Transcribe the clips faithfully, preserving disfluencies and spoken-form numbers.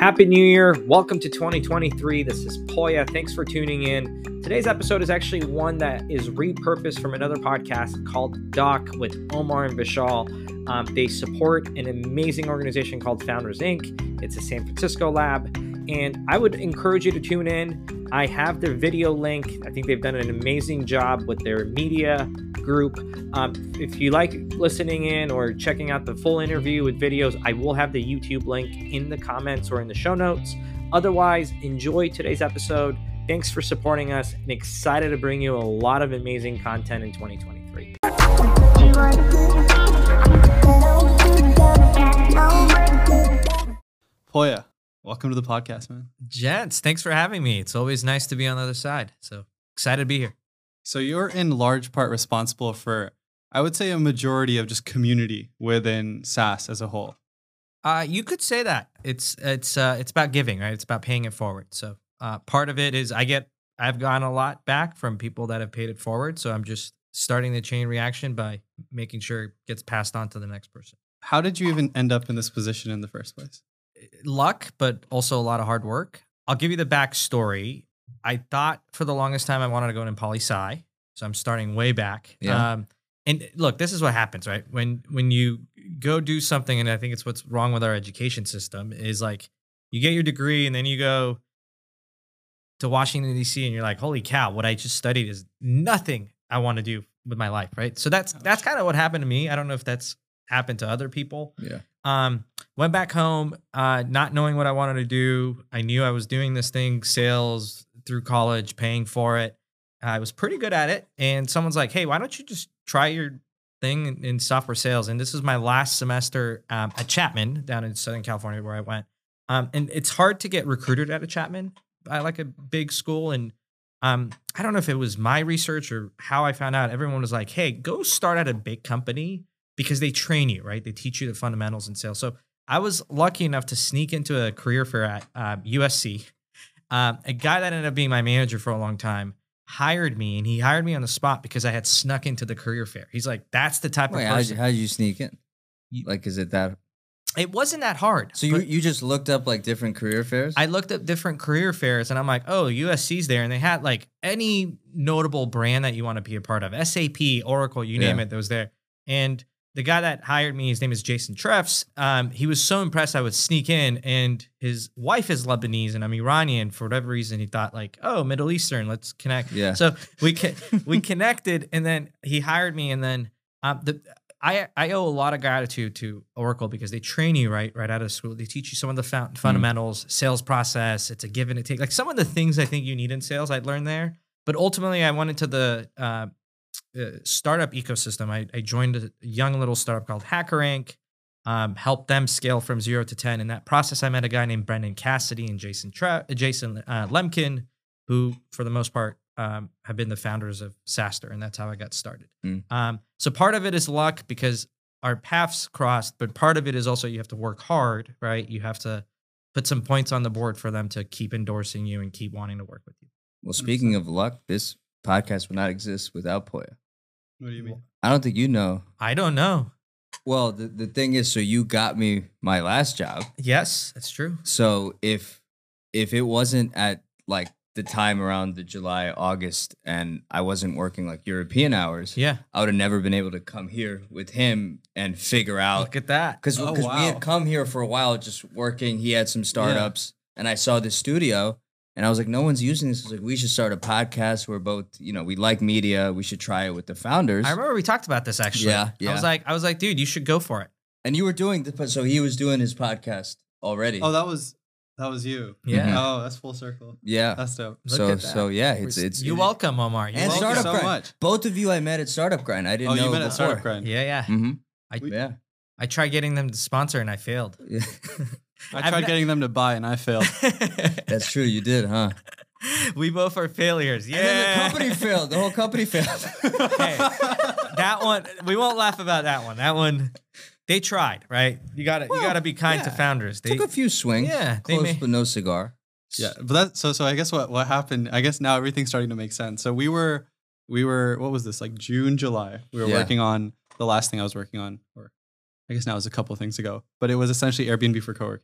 Happy New Year. Welcome to twenty twenty-three. This is Poya. Thanks for tuning in. Today's episode is actually one that is repurposed from another podcast called Doc with Omar and Vishal. Um, they support an amazing organization called Founders Incorporated. It's a San Francisco lab, and I would encourage you to tune in. I have their video link. I think they've done an amazing job with their media group. Um, if you like listening in or checking out the full interview with videos, I will have the YouTube link in the comments or in the show notes. Otherwise, enjoy today's episode. Thanks for supporting us, and excited to bring you a lot of amazing content in twenty twenty-three. Poya, welcome to the podcast, man. Gents, thanks for having me. It's always nice to be on the other side. So excited to be here. So you're in large part responsible for, I would say, a majority of just community within SaaS as a whole. Uh, you could say that. It's it's uh, it's about giving, right? It's about paying it forward. So uh, part of it is I get I've gotten a lot back from people that have paid it forward. So I'm just starting the chain reaction by making sure it gets passed on to the next person. How did you even end up in this position in the first place? Luck, but also a lot of hard work. I'll give you the backstory. I thought for the longest time I wanted to go into poli-sci, so I'm starting way back. Yeah. Um, and look, this is what happens, right? When when you go do something, and I think it's what's wrong with our education system, is like you get your degree and then you go to Washington, D C, and you're like, holy cow, what I just studied is nothing I want to do with my life, right? So that's that's kind of what happened to me. I don't know if that's happened to other people. Yeah. Um, went back home, uh, not knowing what I wanted to do. I knew I was doing this thing, sales through college, paying for it. I was pretty good at it. And someone's like, hey, why don't you just try your thing in, in software sales? And this is my last semester um, at Chapman down in Southern California where I went. Um, and it's hard to get recruited at a Chapman. I like a big school. And um, I don't know if it was my research or how I found out. Everyone was like, hey, go start at a big company because they train you, right? They teach you the fundamentals in sales. So I was lucky enough to sneak into a career fair at uh, U S C. Um, a guy that ended up being my manager for a long time hired me, and he hired me on the spot because I had snuck into the career fair. He's like, that's the type Wait, of how did person. you, how did you sneak in? Like, is it that? It wasn't that hard. So you, you just looked up like different career fairs? I looked up different career fairs, and I'm like, oh, U S C's there. And they had like any notable brand that you want to be a part of. S A P, Oracle, you name Yeah. it, that was there. And the guy that hired me, his name is Jason Treffs. Um, he was so impressed I would sneak in, and his wife is Lebanese and I'm Iranian. For whatever reason, he thought like, oh, Middle Eastern, let's connect. Yeah. So we we connected, and then he hired me, and then um, the I I owe a lot of gratitude to Oracle because they train you right right out of school. They teach you some of the fun- fundamentals, mm. sales process. It's a give and a take. Like some of the things I think you need in sales, I'd learned there. But ultimately, I went into the uh, Uh, startup ecosystem. I, I joined a young little startup called HackerRank, um, helped them scale from zero to ten. In that process, I met a guy named Brendan Cassidy and Jason Tre- Jason uh, Lemkin, who, for the most part, um, have been the founders of SaaStr, and that's how I got started. Mm. Um, so part of it is luck because our paths crossed, but part of it is also you have to work hard, right? You have to put some points on the board for them to keep endorsing you and keep wanting to work with you. Well, speaking of luck, this podcast would not exist without Poya. What do you mean? I don't think you know. I don't know. Well, the, the thing is, so you got me my last job. Yes, that's true. So if if it wasn't at like the time around the July, August, and I wasn't working like European hours, Yeah. I would have never been able to come here with him and figure out. Look at that. Because Oh, we wow. had come here for a while just working. He had some startups, and I saw this studio, and I was like, no one's using this. I was like, we should start a podcast. We're both, you know, we like media. We should try it with the founders. I remember we talked about this actually. Yeah, yeah. I was like, I was like, dude, you should go for it. And you were doing the, so he was doing his podcast already. Oh, that was that was you. Yeah. Mhm. Oh, that's full circle. yeah. That's dope. Look So at that. so yeah, it's it's You're welcome, Omar. You're and welcome. Startup so Grind. much. Both of you I met at Startup Grind. I didn't Oh, know you met at before. Startup Grind. Yeah, yeah. Mm-hmm. I Yeah. I tried getting them to sponsor and I failed. Yeah. I I've tried not- getting them to buy and I failed. That's true. You did, huh? We both are failures. Yeah. And then the company failed. The whole company failed. Hey, that one, we won't laugh about that one. That one, they tried, right? You gotta Well, you gotta be kind to yeah. founders. They, Took a few swings. Yeah, they Close may- but no cigar. Yeah, but that so so I guess what what happened? I guess now everything's starting to make sense. So we were we were what was this like June, July? We were Yeah. working on the last thing I was working on, or I guess now it was a couple of things ago. But it was essentially Airbnb for co-working.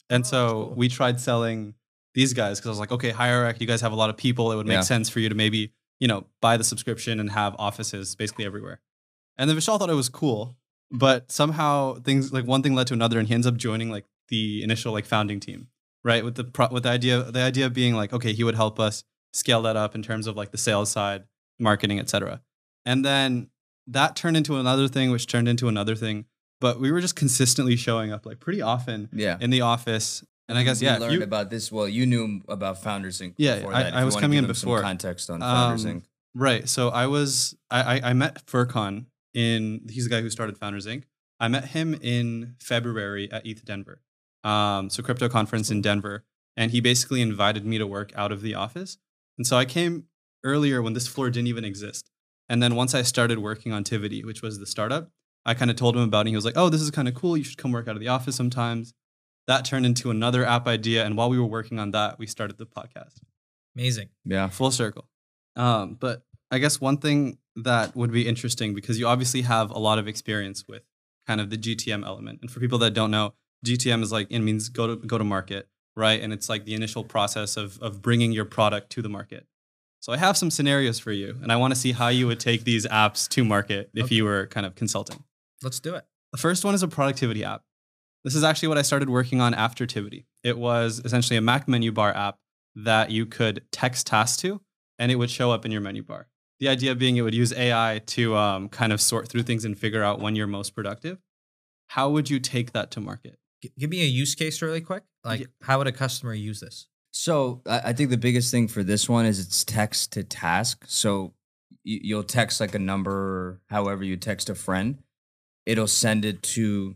And Oh, so that's cool. we tried selling these guys because I was like, okay, HireRack, you guys have a lot of people. It would make Yeah. sense for you to maybe, you know, buy the subscription and have offices basically everywhere. And then Vishal thought it was cool, but somehow things like one thing led to another, and he ends up joining like the initial like founding team, right? With the pro- with the idea the idea being like, okay, he would help us scale that up in terms of like the sales side, marketing, et cetera. And then that turned into another thing, which turned into another thing. But we were just consistently showing up like pretty often Yeah. in the office. And I guess we yeah, if learned you- about this. Well, you knew about Founders Incorporated. Yeah, before I- that, if I you was wanna coming give in them some before. context on Founders Um, Incorporated. Right. So I was I, I I met Furcon in he's the guy who started Founders Incorporated. I met him in February at E T H Denver. Um, so crypto conference in Denver. And he basically invited me to work out of the office. And so I came earlier when this floor didn't even exist. And then once I started working on Tivity, which was the startup, I kind of told him about it. And he was like, oh, this is kind of cool. You should come work out of the office sometimes. That turned into another app idea. And while we were working on that, we started the podcast. Amazing. Yeah. Full circle. Um, but I guess one thing that would be interesting, because you obviously have a lot of experience with kind of the G T M element. And for people that don't know, G T M is like, it means go to go to market, right? And it's like the initial process of of bringing your product to the market. So I have some scenarios for you, and I want to see how you would take these apps to market if Okay. you were kind of consulting. Let's do it. The first one is a productivity app. This is actually what I started working on after Tivity. It was essentially a Mac menu bar app that you could text tasks to, and it would show up in your menu bar. The idea being it would use A I to um, kind of sort through things and figure out when you're most productive. How would you take that to market? G- give me a use case really quick. Like, Yeah. how would a customer use this? So I, I think the biggest thing for this one is it's text to task. So you, you'll text like a number, however you text a friend, it'll send it to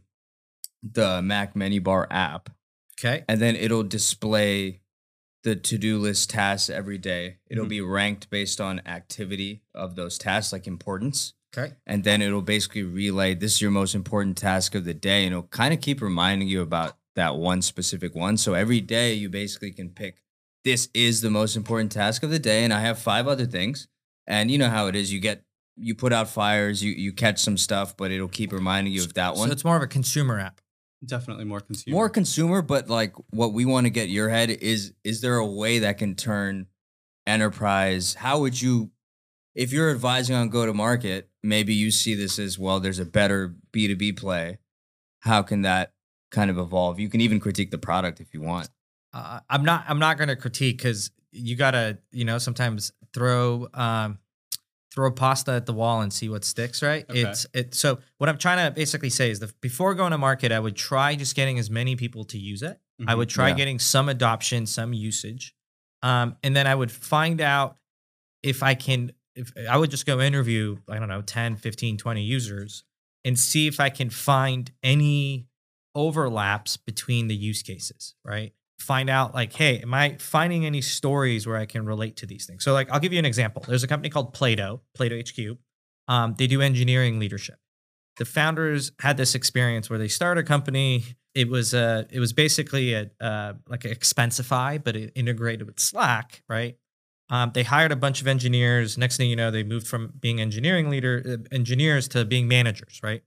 the Mac menu bar app, Okay. and then it'll display the to-do list tasks every day. It'll Mhm. be ranked based on activity of those tasks, like importance. Okay. And then it'll basically relay, this is your most important task of the day. And it'll kind of keep reminding you about that one specific one. So every day you basically can pick, this is the most important task of the day. And I have five other things. And you know how it is. You get, you put out fires, you, you catch some stuff, but it'll keep reminding you of that one. So it's more of a consumer app. Definitely more consumer. More consumer, but like what we want to get your head is, is there a way that can turn enterprise? How would you, if you're advising on go to market, maybe you see this as, well, there's a better B two B play. How can that kind of evolve? You can even critique the product if you want. Uh, I'm not. I'm not going to critique because you gotta, you know, sometimes throw um, throw pasta at the wall and see what sticks. Right. Okay. It's it. So what I'm trying to basically say is that before going to market, I would try just getting as many people to use it. I Mhm. would try Yeah. getting some adoption, some usage, um, and then I would find out if I can. If I would just go interview, I don't know, ten, fifteen, twenty users and see if I can find any overlaps between the use cases, right? Find out like, hey, am I finding any stories where I can relate to these things? So like, I'll give you an example. There's a company called Plato, Plato H Q. Um, they do engineering leadership. The founders had this experience where they started a company. It was a, it was basically a uh, like an Expensify, but it integrated with Slack, right? Um, they hired a bunch of engineers. Next thing you know, they moved from being engineering leader uh, engineers to being managers, right?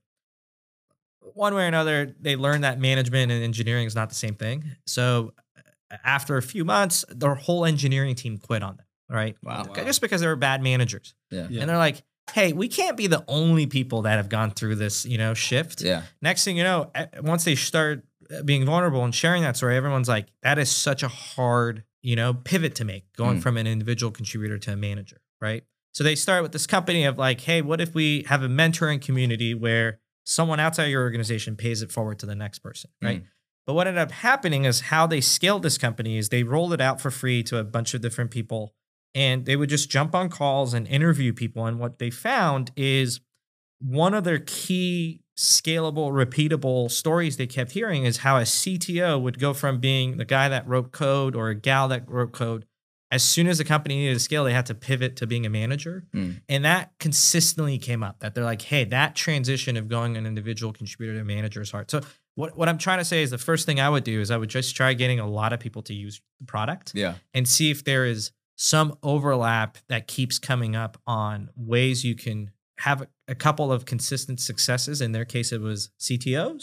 One way or another, they learned that management and engineering is not the same thing. So uh, after a few months, their whole engineering team quit on them, right? Wow. Wow. Just because they were bad managers. Yeah. Yeah. And they're like, hey, we can't be the only people that have gone through this, you know, shift. Yeah. Next thing you know, eh, once they start being vulnerable and sharing that story, everyone's like, that is such a hard, you know, pivot to make, going Mm. from an individual contributor to a manager, right? So they start with this company of like, hey, what if we have a mentoring community where someone outside your organization pays it forward to the next person, right? Mm. But what ended up happening is how they scaled this company is they rolled it out for free to a bunch of different people, and they would just jump on calls and interview people. And what they found is one of their key scalable, repeatable stories they kept hearing is how a C T O would go from being the guy that wrote code or a gal that wrote code. As soon as the company needed to scale, they had to pivot to being a manager. Mm. And that consistently came up that they're like, hey, that transition of going an individual contributor to manager is hard. So what, what I'm trying to say is the first thing I would do is I would just try getting a lot of people to use the product Yeah. and see if there is some overlap that keeps coming up on ways you can have a, a couple of consistent successes. In their case, it was C T Os. Mm.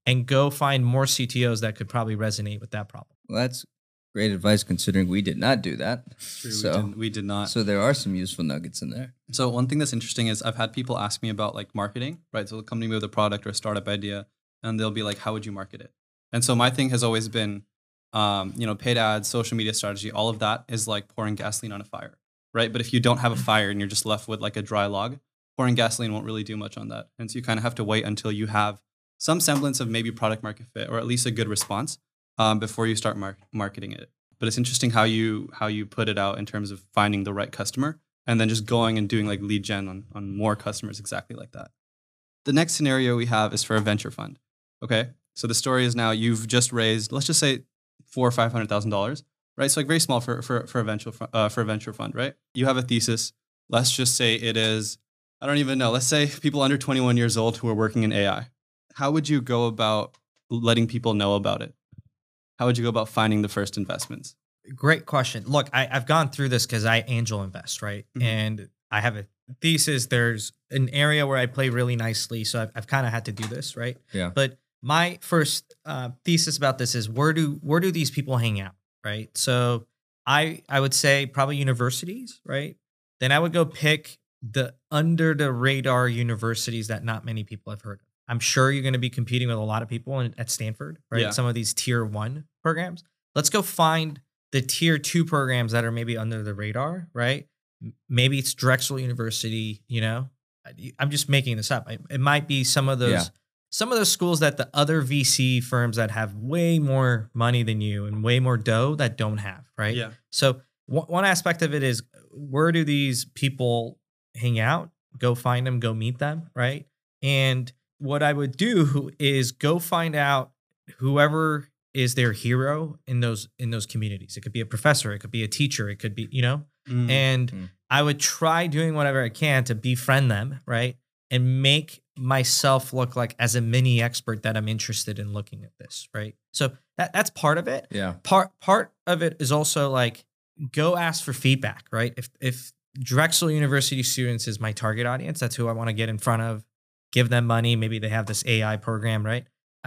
and go find more C T Os that could probably resonate with that problem. Well, that's great advice considering we did not do that. True, so, we, did, we did not. So there are some useful nuggets in there. So one thing that's interesting is I've had people ask me about like marketing, right? So they'll come to me with a product or a startup idea, and they'll be like, how would you market it? And so my thing has always been, um, you know, paid ads, social media strategy, all of that is like pouring gasoline on a fire, right? But if you don't have a fire and you're just left with like a dry log, pouring gasoline won't really do much on that. And so you kind of have to wait until you have some semblance of maybe product market fit or at least a good response um, before you start mar- marketing it. But it's interesting how you how you put it out in terms of finding the right customer and then just going and doing like lead gen on, on more customers exactly like that. The next scenario we have is for a venture fund. Okay, so the story is now you've just raised, let's just say four or five hundred thousand dollars, right? So like very small for for for a venture uh, for a venture fund, right? You have a thesis. Let's just say it is, I don't even know. Let's say people under twenty-one years old who are working in A I. How would you go about letting people know about it? How would you go about finding the first investments? Great question. Look, I, I've gone through this because I angel invest, right? Mm-hmm. And I have a thesis. There's an area where I play really nicely. So I've, I've kind of had to do this, right? Yeah. But my first uh, thesis about this is where do where do these people hang out, right? So I I would say probably universities, right? Then I would go pick the under the radar universities that not many people have heard of. I'm sure you're going to be competing with a lot of people in, at Stanford, right? Yeah. Some of these tier one programs. Let's go find the tier two programs that are maybe under the radar, right? Maybe it's Drexel University, you know? I'm just making this up. It might be some of those, yeah. some of those schools that the other V C firms that have way more money than you and way more dough that don't have, right? Yeah. So w- one aspect of it is where do these people hang out? Go find them, go meet them, right? And what I would do is go find out whoever is their hero in those in those communities. It could be a professor, it could be a teacher, it could be, you know, mm. and mm. I would try doing whatever I can to befriend them, right? And make myself look like as a mini expert that I'm interested in looking at this, right? So that that's part of it. Yeah. Part part of it is also like go ask for feedback, right? If if Drexel University students is my target audience, that's who I want to get in front of, give them money. Maybe they have this A I program, right?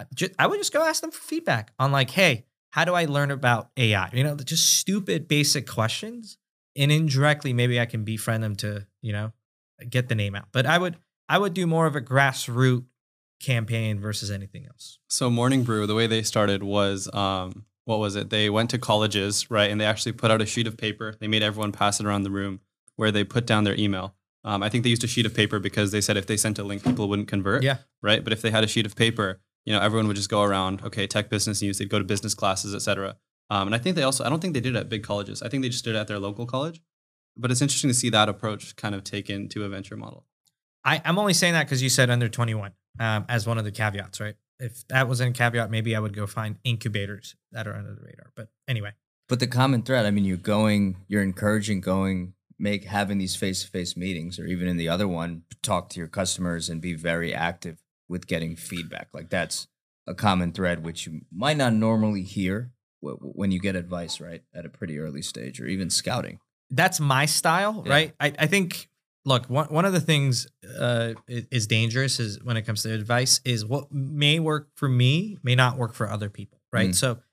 I would just go ask them for feedback on like, hey, how do I learn about A I? You know, just stupid, basic questions. And indirectly, maybe I can befriend them to, you know, get the name out. But I would, I would do more of a grassroots campaign versus anything else. So Morning Brew, the way they started was, um, what was it? They went to colleges, right? And they actually put out a sheet of paper. They made everyone pass it around the room where they put down their email. Um, I think they used a sheet of paper because they said if they sent a link, people wouldn't convert. Yeah. Right. But if they had a sheet of paper, you know, everyone would just go around, okay, tech business news, they'd go to business classes, et cetera. Um, and I think they also, I don't think they did it at big colleges. I think they just did it at their local college. But it's interesting to see that approach kind of taken to a venture model. I, I'm only saying that because you said under twenty-one um, as one of the caveats, right? If that wasn't a caveat, maybe I would go find incubators that are under the radar. But anyway. But the common thread, I mean, you're going, you're encouraging going, make having these face-to-face meetings, or even in the other one, talk to your customers and be very active with getting feedback. Like that's a common thread, which you might not normally hear w- when you get advice, right? At a pretty early stage or even scouting. That's my style, yeah. right? I, I think, look, one, one of the things uh, is dangerous is when it comes to advice is what may work for me may not work for other people, right? Mm. So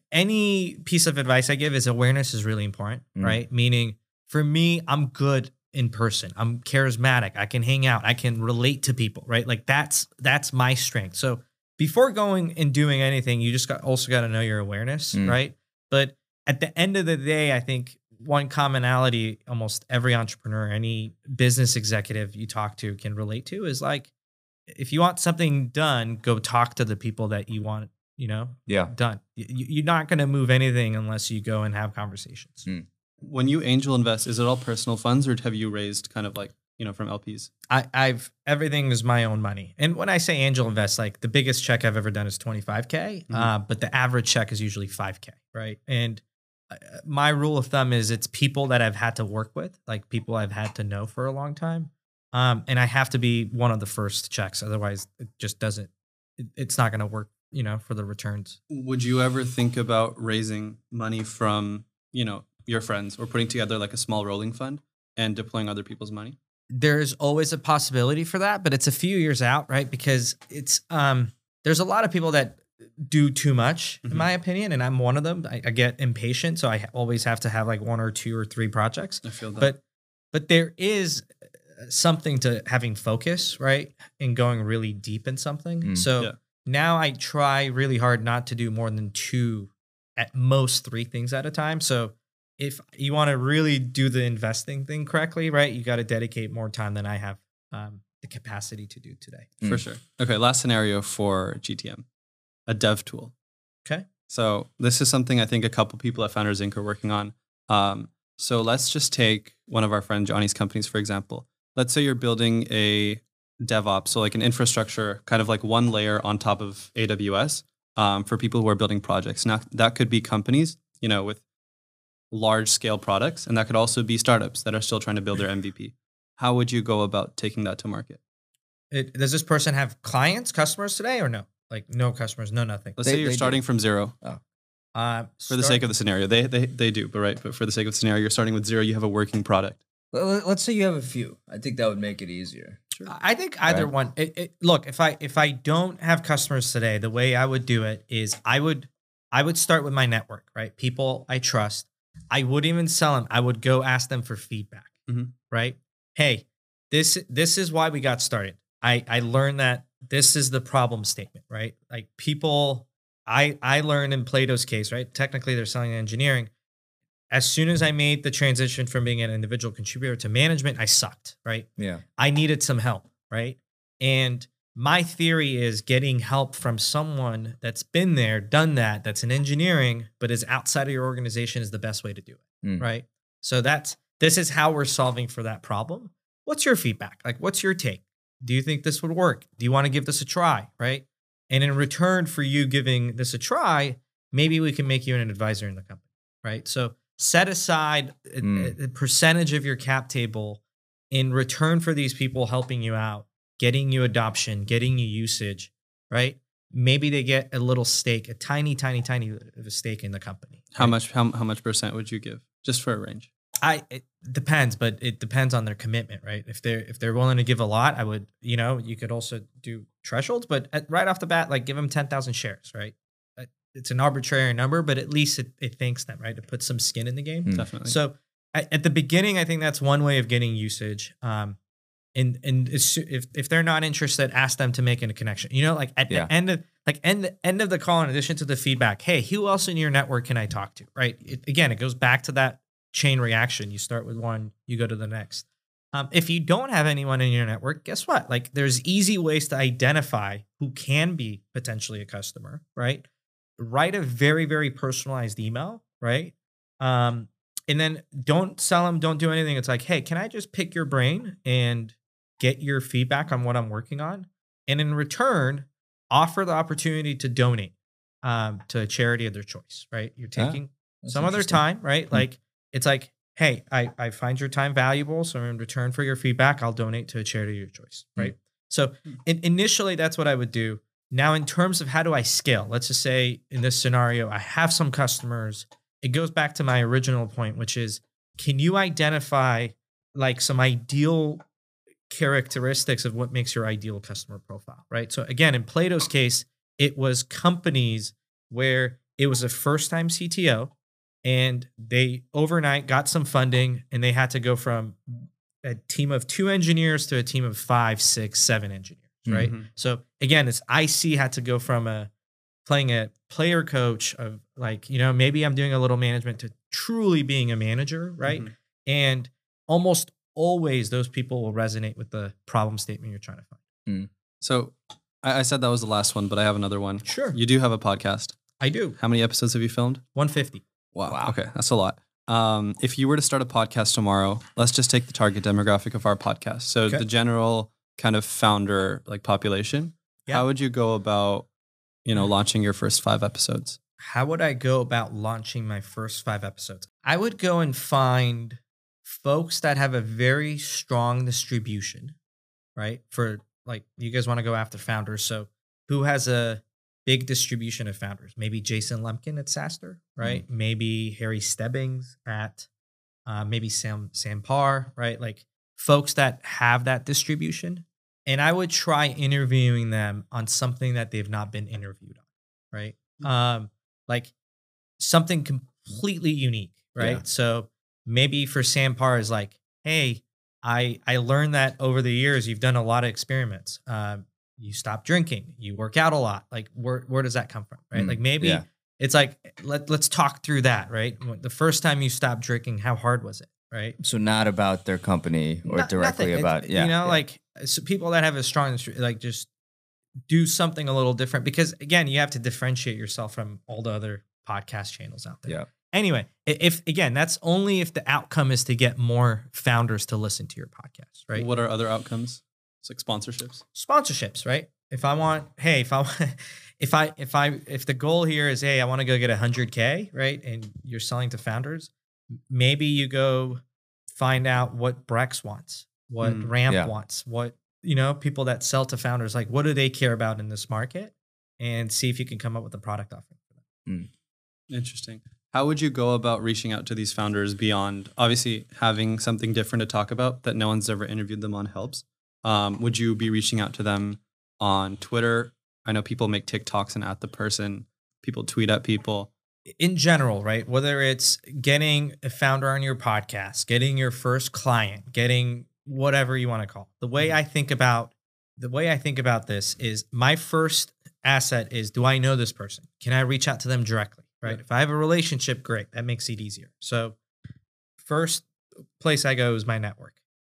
any piece of advice I give is awareness is really important, mm. right? Meaning for me, I'm good in person. I'm charismatic. I can hang out. I can relate to people, right? Like that's that's my strength. So before going and doing anything, you just got also got to know your awareness, mm. right? But at the end of the day, I think one commonality almost every entrepreneur, any business executive you talk to can relate to is like, if you want something done, go talk to the people that you want, you know, yeah, done. You, you're not going to move anything unless you go and have conversations. Mm. When you angel invest, is it all personal funds or have you raised kind of like, you know, from L Ps? I, I've, everything is my own money. And when I say angel invest, like the biggest check I've ever done is twenty-five K, mm-hmm. uh, but the average check is usually five K, right? And uh, my rule of thumb is it's people that I've had to work with, like people I've had to know for a long time. Um, and I have to be one of the first checks. Otherwise it just doesn't, it, it's not going to work, you know, for the returns. Would you ever think about raising money from, you know, your friends or putting together like a small rolling fund and deploying other people's money? There's always a possibility for that, but it's a few years out, right? Because it's, um, there's a lot of people that do too much, Mhm. in my opinion, and I'm one of them. I, I get impatient, so I ha- always have to have like one or two or three projects. I feel that. But but there is something to having focus, right, and going really deep in something. Mm. So Yeah. now I try really hard not to do more than two, at most three things at a time. So if you want to really do the investing thing correctly, right, you got to dedicate more time than I have um, the capacity to do today. For Mm. sure. Okay, last scenario for G T M, a dev tool. Okay. So this is something I think a couple people at Founders Incorporated are working on. Um, so let's just take one of our friend Johnny's companies, for example. Let's say you're building a DevOps, so like an infrastructure, kind of like one layer on top of A W S um, for people who are building projects. Now that could be companies, you know, with large scale products, and that could also be startups that are still trying to build their M V P. How would you go about taking that to market? It, does this person have clients, customers today, or no? Like no customers, no nothing. Let's They- say you're they do. starting from zero. Uh, For the sake of the scenario, they, they they do, but right. But for the sake of the scenario, you're starting with zero. You have a working product. Well, let's say you have a few. I think that would make it easier. I think either Right. one. It, it, look, if I if I don't have customers today, the way I would do it is I would I would start with my network, right? People I trust. I wouldn't even sell them. I would go ask them for feedback, Mhm. right? Hey, this this is why we got started. I I learned that this is the problem statement, right? Like people, I I learned in Plato's case, right? Technically, they're selling engineering. As soon as I made the transition from being an individual contributor to management, I sucked, right? Yeah. I needed some help, right? And my theory is getting help from someone that's been there, done that, that's in engineering, but is outside of your organization is the best way to do it, Mm. right? So that's this is how we're solving for that problem. What's your feedback? Like, what's your take? Do you think this would work? Do you want to give this a try, right? And in return for you giving this a try, maybe we can make you an advisor in the company, right? So set aside a- Mm. a percentage of your cap table in return for these people helping you out, getting you adoption, getting you usage, right? Maybe they get a little stake, a tiny, tiny, tiny of a stake in the company. How right? much? How, how much percent would you give, just for a range? I it depends, but it depends on their commitment, right? If they're if they're willing to give a lot, I would, you know, you could also do thresholds, but at, right off the bat, like give them ten thousand shares, right? Uh, It's an arbitrary number, but at least it, it thanks them, right? To put some skin in the game. Mm. Definitely. So I, at the beginning, I think that's one way of getting usage. Um, and and it's, if if they're not interested, ask them to make a connection. You know, like at Yeah. the end of like end end of the call, in addition to the feedback, hey, who else in your network can I talk to? Right? It, again, it goes back to that chain reaction. You start with one, you go to the next. Um, if you don't have anyone in your network, guess what? Like there's easy ways to identify who can be potentially a customer, right? Write a very, very personalized email, right? Um, and then don't sell them, don't do anything. It's like, hey, can I just pick your brain and get your feedback on what I'm working on? And in return, offer the opportunity to donate um, to a charity of their choice, right? You're Ah, taking That's some other interesting. time, right? Hmm. Like it's like, hey, I, I find your time valuable. So in return for your feedback, I'll donate to a charity of your choice, Hmm. right? So in, initially, that's what I would do. Now, in terms of how do I scale, let's just say in this scenario, I have some customers. It goes back to my original point, which is, can you identify like some ideal characteristics of what makes your ideal customer profile, right? So again, in Plato's case, it was companies where it was a first-time C T O and they overnight got some funding and they had to go from a team of two engineers to a team of five, six, seven engineers, right? Mhm. So again, it's I C had to go from a playing a player coach of like, you know, maybe I'm doing a little management to truly being a manager, right? Mhm. And almost always those people will resonate with the problem statement you're trying to find. So I, I said that was the last one, but I have another one. Sure. You do have a podcast. I do. How many episodes have you filmed? one fifty. Wow. Okay, that's a lot. Um, if you were to start a podcast tomorrow, let's just take the target demographic of our podcast. So Okay. the general kind of founder like population. Yeah. How would you go about, you know, launching your first five episodes? How would I go about launching my first five episodes? I would go and find folks that have a very strong distribution, right? For like, you guys want to go after founders. So who has a big distribution of founders? Maybe Jason Lemkin at SaaStr, right? Maybe Harry Stebbings at uh, maybe Sam Sam Parr, right? Like folks that have that distribution. and I would try interviewing them on something that they've not been interviewed on, right? Um, like something completely unique, right? Yeah. So maybe for Sam Parr is like, hey, I I learned that over the years you've done a lot of experiments. Um, you stop drinking, you work out a lot. Like where where does that come from, right? Mm, like maybe yeah. it's like let let's talk through that, right? When- The first time you stopped drinking, how hard was it, right? So not about their company or Not- directly nothing. about, It's- yeah. you know, yeah. like so people that have a strong like just do something a little different because again, you have to differentiate yourself from all the other podcast channels out there. Yeah. Anyway, i- if again, that's only if the outcome is to get more founders to listen to your podcast, right? What are other outcomes? It's like sponsorships. Sponsorships, right? If I want, hey, if I, if I, if I, if the goal here is, hey, I want to go get a hundred K, right? And you're selling to founders, maybe you go find out what Brex wants, what Mm, Ramp yeah. wants, what, you know, people that sell to founders, like what do they care about in this market, and see if you can come up with a product offering for them. Interesting. How would you go about reaching out to these founders beyond obviously having something different to talk about that no one's ever interviewed them on helps? Um, would you be reaching out to them on Twitter? I know people make TikToks and at the person. People tweet at people. In general, right? Whether it's getting a founder on your podcast, getting your first client, getting whatever you want to call it. The way I think about the way I think about this is my first asset is, do I know this person? Can I reach out to them directly? Right. Yeah. If I have a relationship, great. That makes it easier. So first place I go is my network.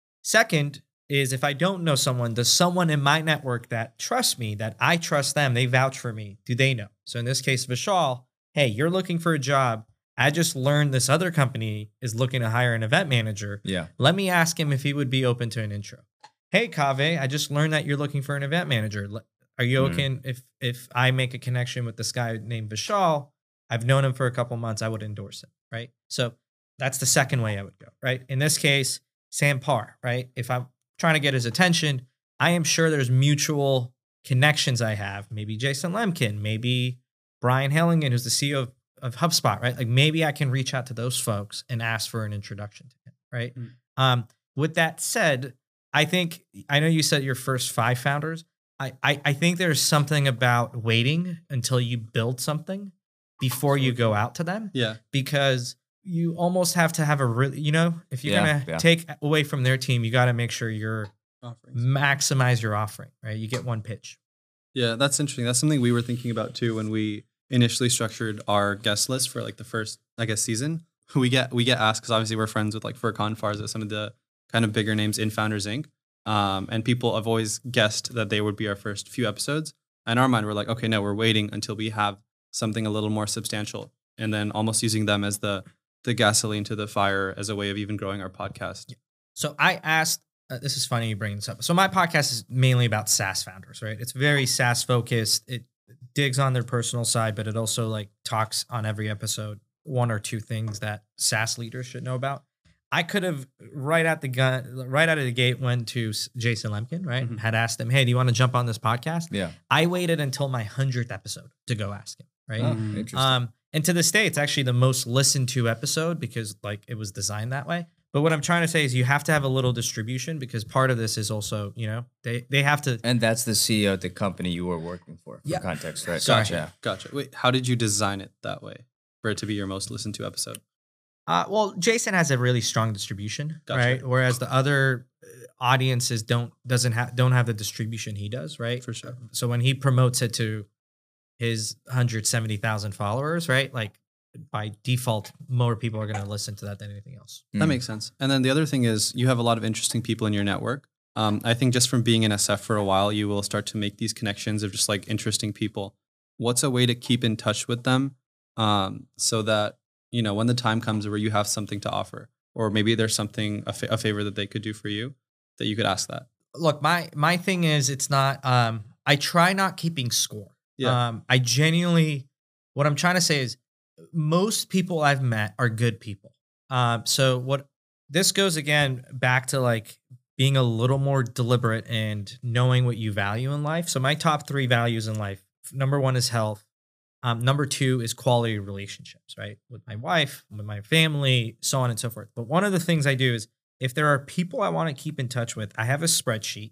Second is if I don't know someone, does someone in my network that trusts me, that I trust them, they vouch for me, do they know? So in this case, Vishal, hey, you're looking for a job. I just learned this other company is looking to hire an event manager. Yeah. Let me ask him if he would be open to an intro. Hey, Kaveh, I just learned that you're looking for an event manager. Le- Are you Mhm. okay if if I make a connection with this guy named Vishal? I've known him for a couple months. I would endorse him, right? So that's the second way I would go, right? In this case, Sam Parr, right? If I'm trying to get his attention, I am sure there's mutual connections I have. Maybe Jason Lemkin, maybe Brian Hellingen, who's the C E O of, of HubSpot, right? Like maybe I can reach out to those folks and ask for an introduction to him, right? Mm. Um, with that said, I think, I know you said your first five founders. I, I, I think there's something about waiting until you build something before you go out to them, Yeah. because you almost have to have a really, you know, if you're Yeah, going to yeah. take away from their team, you got to make sure you're Offerings. maximize your offering, right? You get one pitch. Yeah, that's interesting. That's something we were thinking about too when we initially structured our guest list for like the first, I guess, season. We get we get asked because obviously we're friends with like Furkan, Farza, some of the kind of bigger names in Founders Incorporated. Um, and people have always guessed that they would be our first few episodes. In our mind, we're like, okay, no, we're waiting until we have something a little more substantial, and then almost using them as the the gasoline to the fire as a way of even growing our podcast. So I asked, uh, this is funny you bring this up. So my podcast is mainly about SaaS founders, right? It's very SaaS focused. It digs on their personal side, but it also like talks on every episode one or two things that SaaS leaders should know about. I could have right at the gun, right out of the gate, went to S- Jason Lemkin, right? Mhm. Had asked him, hey, do you want to jump on this podcast? Yeah. I waited until my hundredth episode to go ask him, right? Oh, Mhm. interesting. Um, and to this day, it's actually the most listened to episode because like it was designed that way. But what I'm trying to say is you have to have a little distribution because part of this is also, you know, they, they have to. and that's the C E O at the company you were working for, for Yeah. context, right? Sorry. Gotcha. Gotcha. Wait, how did you design it that way for it to be your most listened to episode? Uh, well, Jason has a really strong distribution, Gotcha. right? Whereas the other uh, audiences don't doesn't have don't have the distribution he does, right? For sure. So when he promotes it to his one hundred seventy thousand followers, right? Like by default, more people are going to listen to that than anything else. That Mm. makes sense. And then the other thing is you have a lot of interesting people in your network. Um, I think just from being in S F for a while, you will start to make these connections of just like interesting people. What's a way to keep in touch with them um, so that, you know, when the time comes where you have something to offer, or maybe there's something, a, fa- a favor that they could do for you, that you could ask that. Look, my my thing is it's not um I try not keeping score. Yeah. Um I genuinely what I'm trying to say is most people I've met are good people. Um so what this goes again back to like being a little more deliberate and knowing what you value in life. So my top three values in life, number one is health. Um, number two is quality relationships, right? With my wife, with my family, so on and so forth. But one of the things I do is if there are people I want to keep in touch with, I have a spreadsheet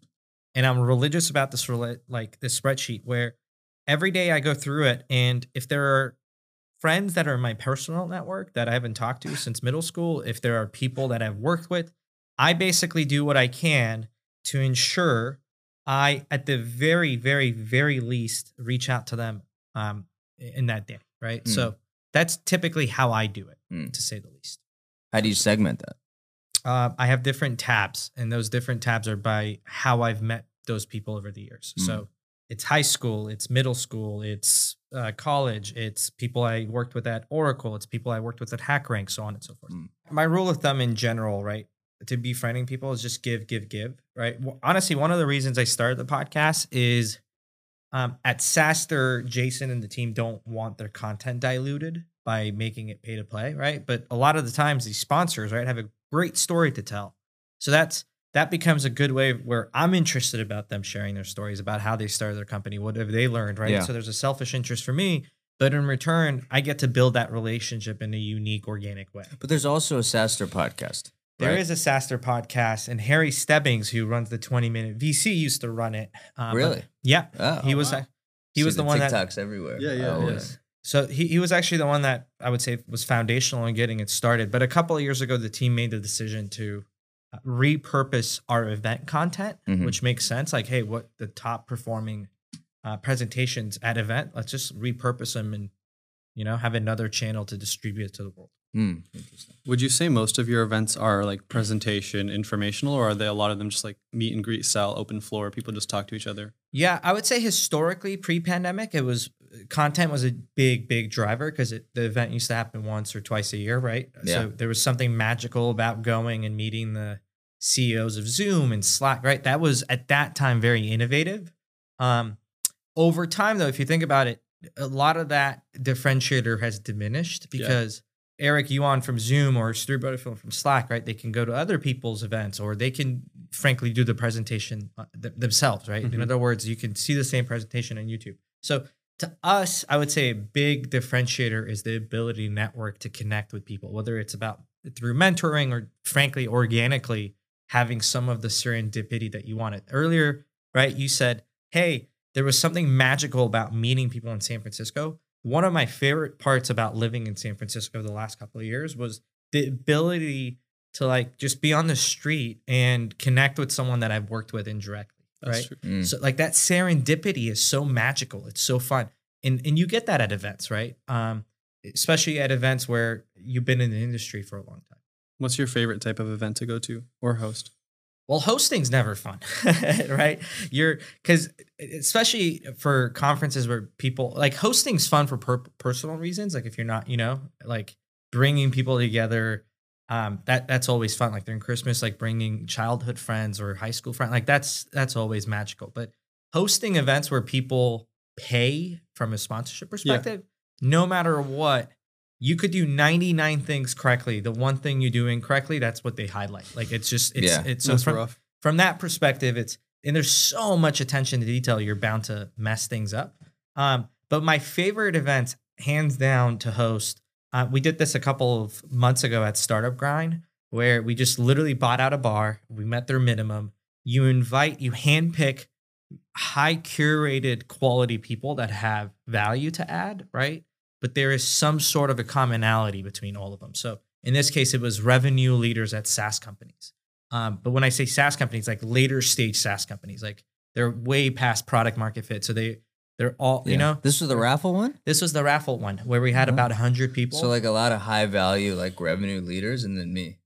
and I'm religious about this, rela- like this spreadsheet where every day I go through it. And if there are friends that are in my personal network that I haven't talked to since middle school, if there are people that I've worked with, I basically do what I can to ensure I, at the very, very, very least, reach out to them um, in that day, right? Mm. So that's typically how I do it, Mm. to say the least. How do you segment that? Uh, I have different tabs, and those different tabs are by how I've met those people over the years. Mm. So it's high school, it's middle school, it's uh, college, it's people I worked with at Oracle, it's people I worked with at HackRank, so on and so forth. Mm. My rule of thumb in general, right, to befriending people is just give, give, give, right? Well, honestly, one of the reasons I started the podcast is um, at SaaStr, Jason and the team don't want their content diluted by making it pay to play, right? But a lot of the times these sponsors, right, have a great story to tell. So that's that becomes a good way where I'm interested about them sharing their stories about how they started their company, what have they learned, right? Yeah. So there's a selfish interest for me, but in return, I get to build that relationship in a unique, organic way. But there's also a SaaStr podcast. There right? is a SaaStr podcast, and Harry Stebbings, who runs the twenty minute V C, used to run it. Um, Really? Yeah. Oh, he was wow. he See was the, one that TikToks everywhere. Yeah, yeah, Oh, yeah. yes. So he, he was actually the one that I would say was foundational in getting it started. But a couple of years ago, the team made the decision to uh, repurpose our event content, Mhm. which makes sense. Like, hey, what the top performing uh, presentations at event, let's just repurpose them and, you know, have another channel to distribute it to the world. Hmm, interesting. Would you say most of your events are like presentation informational, or are they a lot of them just like meet and greet style, open floor, people just talk to each other? Yeah, I would say historically, pre-pandemic, it was content was a big, big driver because the event used to happen once or twice a year, right? Yeah. So there was something magical about going and meeting the C E Os of Zoom and Slack, right? That was at that time very innovative. Um, over time, though, if you think about it, a lot of that differentiator has diminished because Eric Yuan from Zoom or Stu Butterfield from Slack, right? They can go to other people's events, or they can frankly do the presentation uh, th- themselves, right? In Mhm. other words, you can see the same presentation on YouTube. So to us, I would say a big differentiator is the ability to network, to connect with people, whether it's about through mentoring or frankly, organically having some of the serendipity that you wanted. Earlier, right? You said, hey, there was something magical about meeting people in San Francisco. One of my favorite parts about living in San Francisco the last couple of years was the ability to like just be on the street and connect with someone that I've worked with indirectly, That's right? true. Mm. So like that serendipity is so magical. It's so fun. And and you get that at events, right? Um, especially at events where you've been in the industry for a long time. What's your favorite type of event to go to or host? Well, hosting's never fun, right? You're because especially for conferences where people like hosting's fun for per- personal reasons. Like if you're not, you know, like bringing people together, um, that that's always fun. Like during Christmas, like bringing childhood friends or high school friends, like that's that's always magical. But hosting events where people pay from a sponsorship perspective, no matter what. You could do ninety-nine things correctly. The one thing you do incorrectly, that's what they highlight. Like it's just, it's, Yeah, it's so That's from, rough. from that perspective, it's, and there's so much attention to detail, you're bound to mess things up. Um, but my favorite events, hands down to host, uh, we did this a couple of months ago at Startup Grind, where we just literally bought out a bar. We met their minimum. You invite, you handpick high curated quality people that have value to add, right? But there is some sort of a commonality between all of them. So in this case, it was revenue leaders at SaaS companies. Um, but when I say SaaS companies, like later stage SaaS companies, like they're way past product market fit. So they, they're all, Yeah. you know, This was the raffle one? this was the raffle one where we had Oh. about a hundred people. So like a lot of high value like revenue leaders and then me.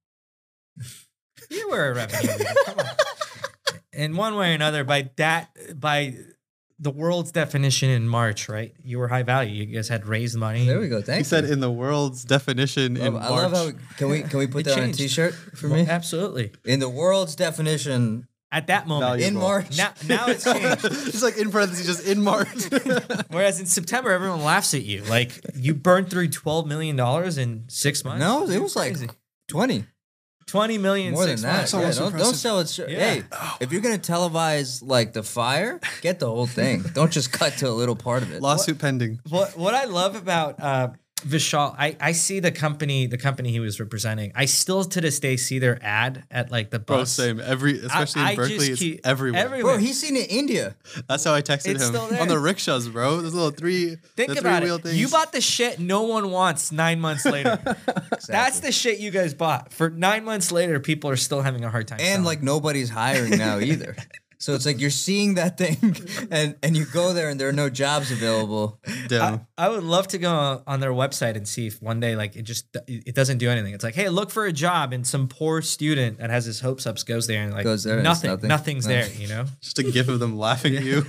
You were a revenue leader. Come on. In one way or another, by that, by the world's definition in March, right? You were high value. You guys had raised money. There we go. Thank He you. said in the world's definition in Love- I March. love how we, can we can we put It that on a changed. t-shirt for Well, me? absolutely. In the world's definition At that moment, Value. in Valuable. March. now now it's changed. It's like in parentheses, just in March. Whereas in September, everyone laughs at you. Like you burned through twelve million dollars in six months. No, it was like Crazy. twenty. twenty million in More than six that. months. That's Yeah, almost don't, don't impressive. sell it. Sh- Yeah. Hey, if you're gonna televise like the fire, get the whole thing. Don't just cut to a little part of it. Lawsuit pending. What what I love about uh, Vishal, I, I see the company, the company he was representing. I still to this day see their ad at like the Bro, bus. same. Every, especially I- I in Berkeley, just it's keep- everywhere. everywhere. Bro, he's seen it in India. That's how I texted It's him still there. on the rickshaws, bro. Those little three, Think the about three-wheel it. things. You bought the shit no one wants nine months later. That's the shit you guys bought. For nine months later, people are still having a hard time. And selling. like nobody's hiring now either. So it's like you're seeing that thing and, and you go there and there are no jobs available. Damn. I, I would love to go on their website and see if one day like it just it doesn't do anything. It's like, hey, look for a job, and some poor student that has his hopes ups goes there and like Goes there and it's nothing, nothing. nothing's No. there. You know. Just a gif of them laughing at you.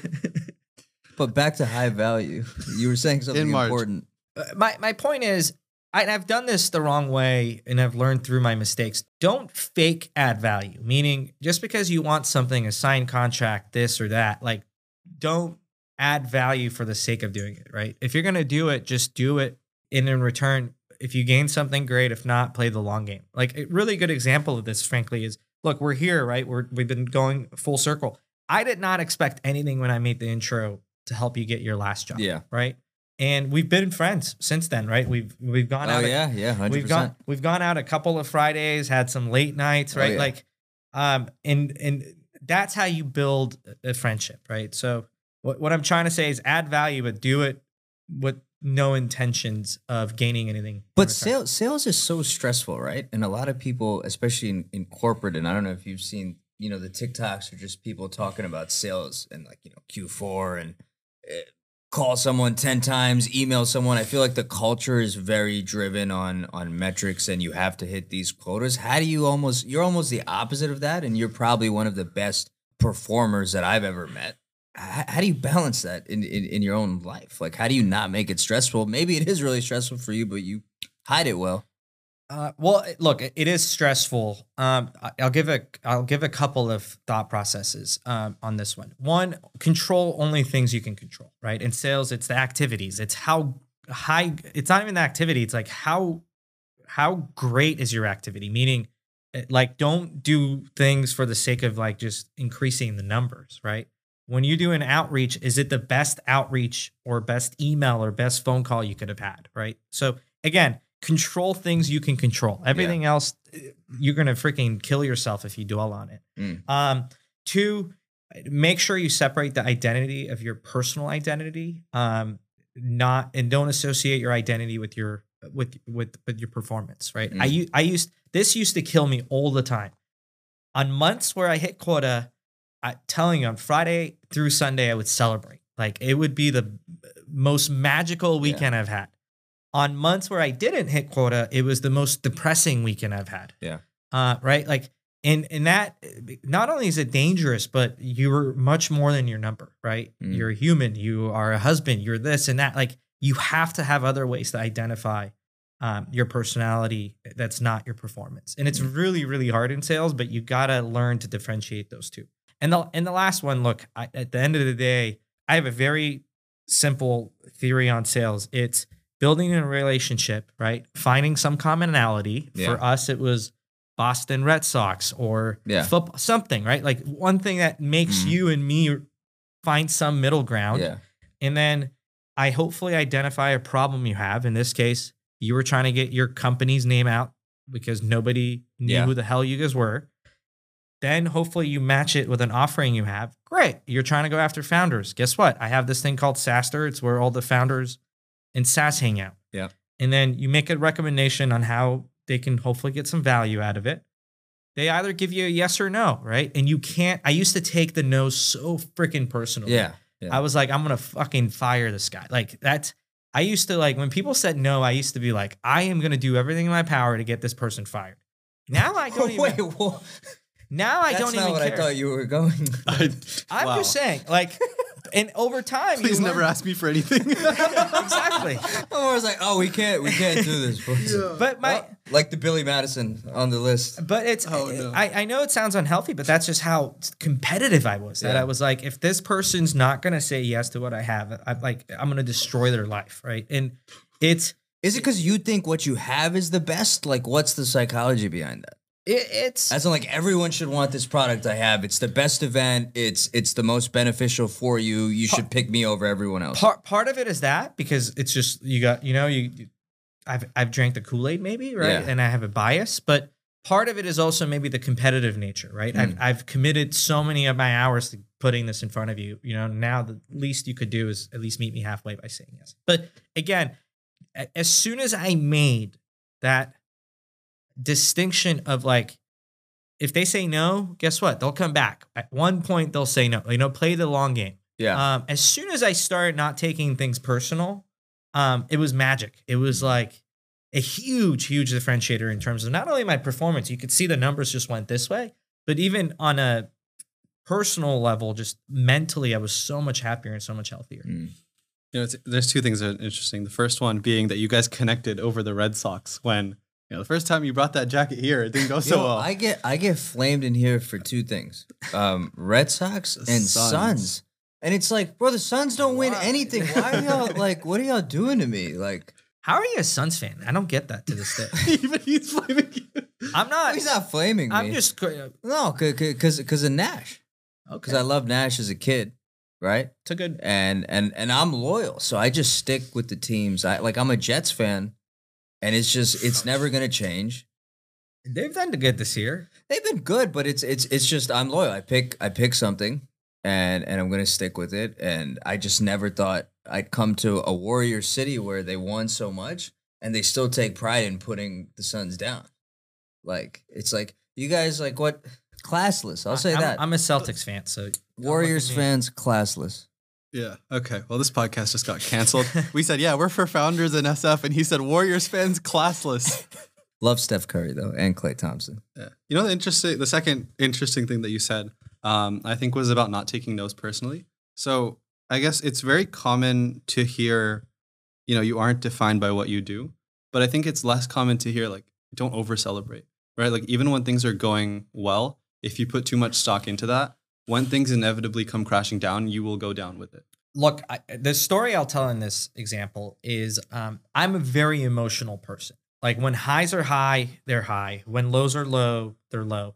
But back to high value. You were saying something In March. important. Uh, my my point is, I, and I've done this the wrong way, and I've learned through my mistakes. Don't fake add value. Meaning, just because you want something, a signed contract, this or that, like, don't add value for the sake of doing it. Right? If you're gonna do it, just do it. And in return, if you gain something, great. If not, play the long game. Like a really good example of this, frankly, is look, we're here, right? We're we've been going full circle. I did not expect anything when I made the intro to help you get your last job. Yeah. Right. And we've been friends since then, right? We've we've gone Oh out. a- yeah, yeah, one hundred we've gone percent. we've gone out a couple of Fridays, had some late nights, Oh, right? yeah. Like, um, and and that's how you build a friendship, right? So what what I'm trying to say is add value, but do it with no intentions of gaining anything. in But return. sales sales is so stressful, right? And a lot of people, especially in, in corporate, and I don't know if you've seen, you know, the TikToks or just people talking about sales and like, you know, Q four and uh, call someone ten times, email someone. I feel like the culture is very driven on on metrics and you have to hit these quotas. How do you almost, you're almost the opposite of that. And you're probably one of the best performers that I've ever met. How, how do you balance that in, in, in your own life? Like, how do you not make it stressful? Maybe it is really stressful for you, but you hide it well. Uh, well, it- look, it it is stressful. Um, I- I'll give a I'll give a couple of thought processes um, on this one. One, control only things you can control, right? In sales, it's the activities. It's how high. It's not even the activity. It's like how how great is your activity? Meaning, eh, like, don't do things for the sake of like just increasing the numbers, right? When you do an outreach, is it the best outreach or best email or best phone call you could have had, right? So again, control things you can control. Everything else, you're gonna freaking kill yourself if you dwell on it. Mm. Um, two, make sure you separate the identity of your personal identity, um, not and don't associate your identity with your with with with your performance. Right? Mm. I u- I used this used to kill me all the time. On months where I hit quota, I telling you on Friday through Sunday, I would celebrate. Like it would be the most magical weekend I've had. On months where I didn't hit quota, it was the most depressing weekend I've had. Yeah. Uh, right. Like, and and that not only is it dangerous, but you're much more than your number, right? Mm. You're a human. You are a husband. You're this and that. Like, you have to have other ways to identify um, your personality that's not your performance. And it's really, really hard in sales, but you gotta learn to differentiate those two. And the and the last one, look, I, at the end of the day, I have a very simple theory on sales. It's building a relationship, right? Finding some commonality. Yeah. For us, it was Boston Red Sox or Yeah. football, something, right? Like one thing that makes Mhm. you and me find some middle ground. Yeah. And then I hopefully identify a problem you have. In this case, you were trying to get your company's name out because nobody knew Yeah. who the hell you guys were. Then hopefully you match it with an offering you have. Great. You're trying to go after founders. Guess what? I have this thing called SaaStr. It's where all the founders in SaaS hang out. Yeah. And then you make a recommendation on how they can hopefully get some value out of it. They either give you a yes or no, right? And you can't, I used to take the no so freaking personally. Yeah. Yeah. I was like, I'm going to fucking fire this guy. Like that's, I used to like, when people said no, I used to be like, I am going to do everything in my power to get this person fired. Now I don't even, Wait, whoa. now I That's don't not even what care. I thought you were going. I, I'm wow. just saying, like, and over time, Please you never learn- ask me for anything. exactly. I was like, oh, we can't, we can't do this. boys. But my, Well, like the Billy Madison on the list. But it's Oh, no. I, I know it sounds unhealthy, but that's just how competitive I was. That Yeah. I was like, if this person's not gonna say yes to what I have, I like I'm gonna destroy their life, right? And it's Is it because you think what you have is the best? Like, what's the psychology behind that? it, it's As in, like, everyone should want this product I have. It's the best event. It's it's the most beneficial for you. You should pick me over everyone else. part part of it is that because it's just you got you know you I've I've drank the Kool-Aid maybe, right? Yeah. And I have a bias, but part of it is also maybe the competitive nature, right? Mm. I've I've committed so many of my hours to putting this in front of you. You know, now the least you could do is at least meet me halfway by saying yes. But again, a- as soon as I made that distinction of like, if they say no, guess what? They'll come back. At one point, they'll say no. You know, play the long game. Yeah. Um, as soon as I started not taking things personal, um, it was magic. It was like a huge, huge differentiator in terms of not only my performance. You could see the numbers just went this way, but even on a personal level, just mentally, I was so much happier and so much healthier. Mm. You know, it's, there's two things that are interesting. The first one being that you guys connected over the Red Sox when, you know, the first time you brought that jacket here, it didn't go so Yo, well. I get I get flamed in here for two things: um, Red Sox and Suns. Suns. And it's like, bro, the Suns don't win Why? anything. Why are y'all like? What are y'all doing to me? Like, How are you a Suns fan? I don't get that to this day. Even he's blaming you. I'm not. he's not flaming me. I'm just uh, no, because because of Nash. Because okay. I loved Nash as a kid, right? It's a good. And and and I'm loyal, so I just stick with the teams. I like I'm a Jets fan, and it's just it's never gonna change. They've done good this year. They've been good, but it's it's it's just I'm loyal. I pick I pick something, and and I'm gonna stick with it. And I just never thought I'd come to a Warrior City where they won so much, and they still take pride in putting the Suns down. Like it's like you guys like what classless. I'll say I'm, that. I'm a Celtics fan, so Warriors don't look at me. fans classless. Yeah. Okay. Well, this podcast just got canceled. We said, yeah, we're for founders in S F, and he said Warriors fans classless. Love Steph Curry though, and Klay Thompson. Yeah. You know, the interesting, the second interesting thing that you said, um, I think was about not taking no's personally. So I guess it's very common to hear, you know, you aren't defined by what you do, but I think it's less common to hear like, don't over celebrate, right? Like even when things are going well, if you put too much stock into that, when things inevitably come crashing down, you will go down with it. Look, I, the story I'll tell in this example is um, I'm a very emotional person. Like when highs are high, they're high. When lows are low, they're low.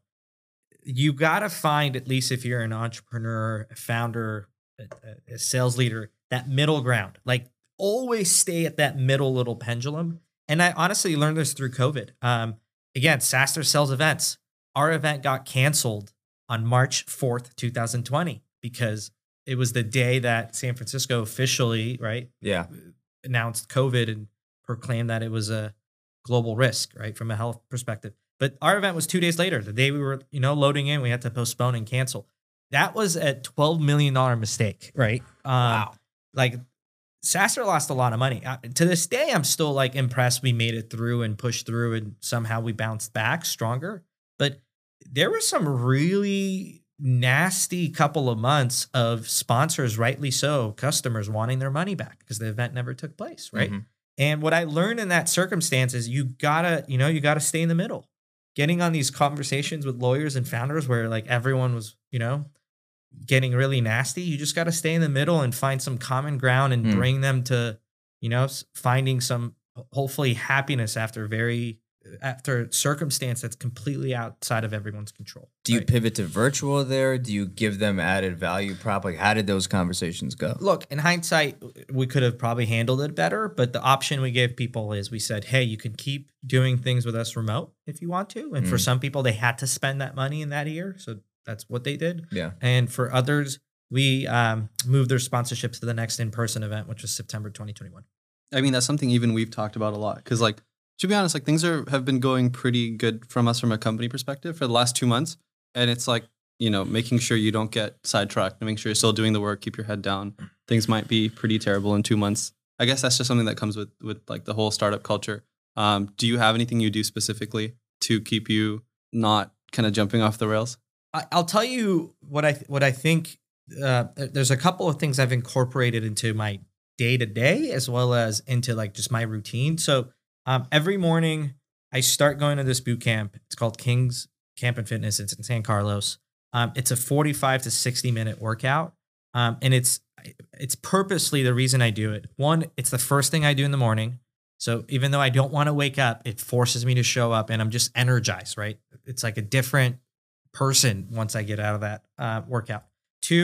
You got to find, at least if you're an entrepreneur, a founder, a, a sales leader, that middle ground. Like always stay at that middle little pendulum. And I honestly learned this through COVID. Um, again, SaaStr sells events. Our event got canceled on March fourth, twenty twenty, because it was the day that San Francisco officially, right, Yeah. announced COVID and proclaimed that it was a global risk, right, from a health perspective. But our event was two days later. The day we were, you know, loading in, we had to postpone and cancel. That was a twelve million dollars mistake, right? Um, Wow. Like SaaStr lost a lot of money. Uh, to this day, I'm still like impressed we made it through and pushed through and somehow we bounced back stronger. But there were some really nasty couple of months of sponsors, rightly so, customers wanting their money back because the event never took place, right? Mhm. And what I learned in that circumstance is you gotta, you know, you gotta stay in the middle. Getting on these conversations with lawyers and founders where like everyone was, you know, getting really nasty, you just gotta stay in the middle and find some common ground and Mm. bring them to, you know, s- finding some hopefully happiness after very after circumstance that's completely outside of everyone's control. Do you right? pivot to virtual there? Do you give them added value prop? Like, how did those conversations go? Look, in hindsight, we could have probably handled it better, but the option we gave people is we said, hey, you can keep doing things with us remote if you want to. And for Mm. some people, they had to spend that money in that year. So that's what they did. Yeah. And for others, we um, moved their sponsorships to the next in-person event, which was September twenty twenty-one. I mean, that's something even we've talked about a lot. Because, like, to be honest, like things are have been going pretty good from us from a company perspective for the last two months. And it's like, you know, making sure you don't get sidetracked and making sure you're still doing the work, keep your head down. Things might be pretty terrible in two months. I guess that's just something that comes with with like the whole startup culture. Um, do you have anything you do specifically to keep you not kind of jumping off the rails? I, I'll tell you what I what I think. Uh, there's a couple of things I've incorporated into my day to day as well as into like just my routine. So um, every morning I start going to this boot camp. It's called King's Camp and Fitness. It's in San Carlos. Um, it's a forty-five to sixty minute workout, um, and it's it's purposely the reason I do it. One, it's the first thing I do in the morning. So even though I don't want to wake up, it forces me to show up, and I'm just energized. Right? It's like a different person once I get out of that uh, workout. Two,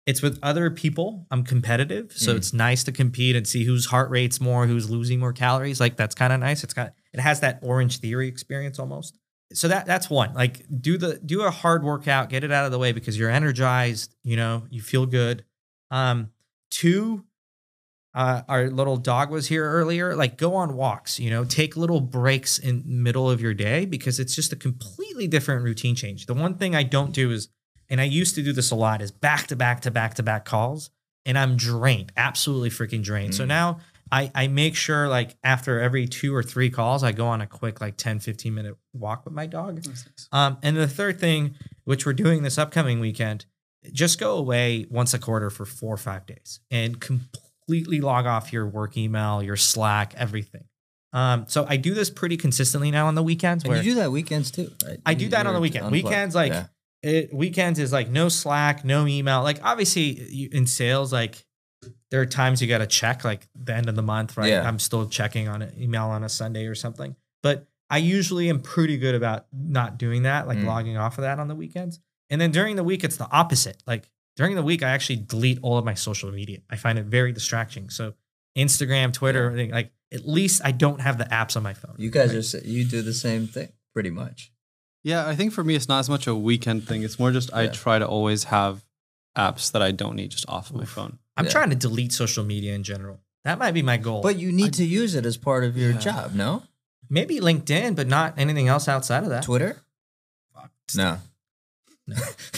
It's with other people. I'm competitive, so Mm. it's nice to compete and see whose heart rate's more, who's losing more calories. Like that's kind of nice. It's got it has that Orange Theory experience almost. So that that's one. Like do the do a hard workout, get it out of the way because you're energized. You know, you feel good. Um, two, uh, our little dog was here earlier. Like go on walks. You know, take little breaks in the middle of your day because it's just a completely different routine change. The one thing I don't do is. And I used to do this a lot is back to back to back to back calls. And I'm drained, absolutely freaking drained. Mm. So now I, I make sure like after every two or three calls, I go on a quick like ten, fifteen minute walk with my dog. Um, and the third thing, which we're doing this upcoming weekend, just go away once a quarter for four or five days and completely log off your work email, your Slack, everything. Um, so I do this pretty consistently now on the weekends. And where you do that weekends too, right? I do that on the weekend. Unplugged. Weekends, like, Yeah. It, weekends is like no Slack, no email. Like obviously you, in sales, like there are times you got to check like the end of the month, right? Yeah. I'm still checking on an email on a Sunday or something, but I usually am pretty good about not doing that, like Mm. logging off of that on the weekends. And then during the week, it's the opposite. Like during the week, I actually delete all of my social media. I find it very distracting. So Instagram, Twitter, everything, like at least I don't have the apps on my phone. You guys right? are s- you do the same thing pretty much. Yeah, I think for me, it's not as much a weekend thing. It's more just I Yeah. try to always have apps that I don't need just off of my phone. I'm Yeah. trying to delete social media in general. That might be my goal. But you need to use it as part of your Yeah. job, no? Maybe LinkedIn, but not anything else outside of that. Twitter? Fuck. No. No.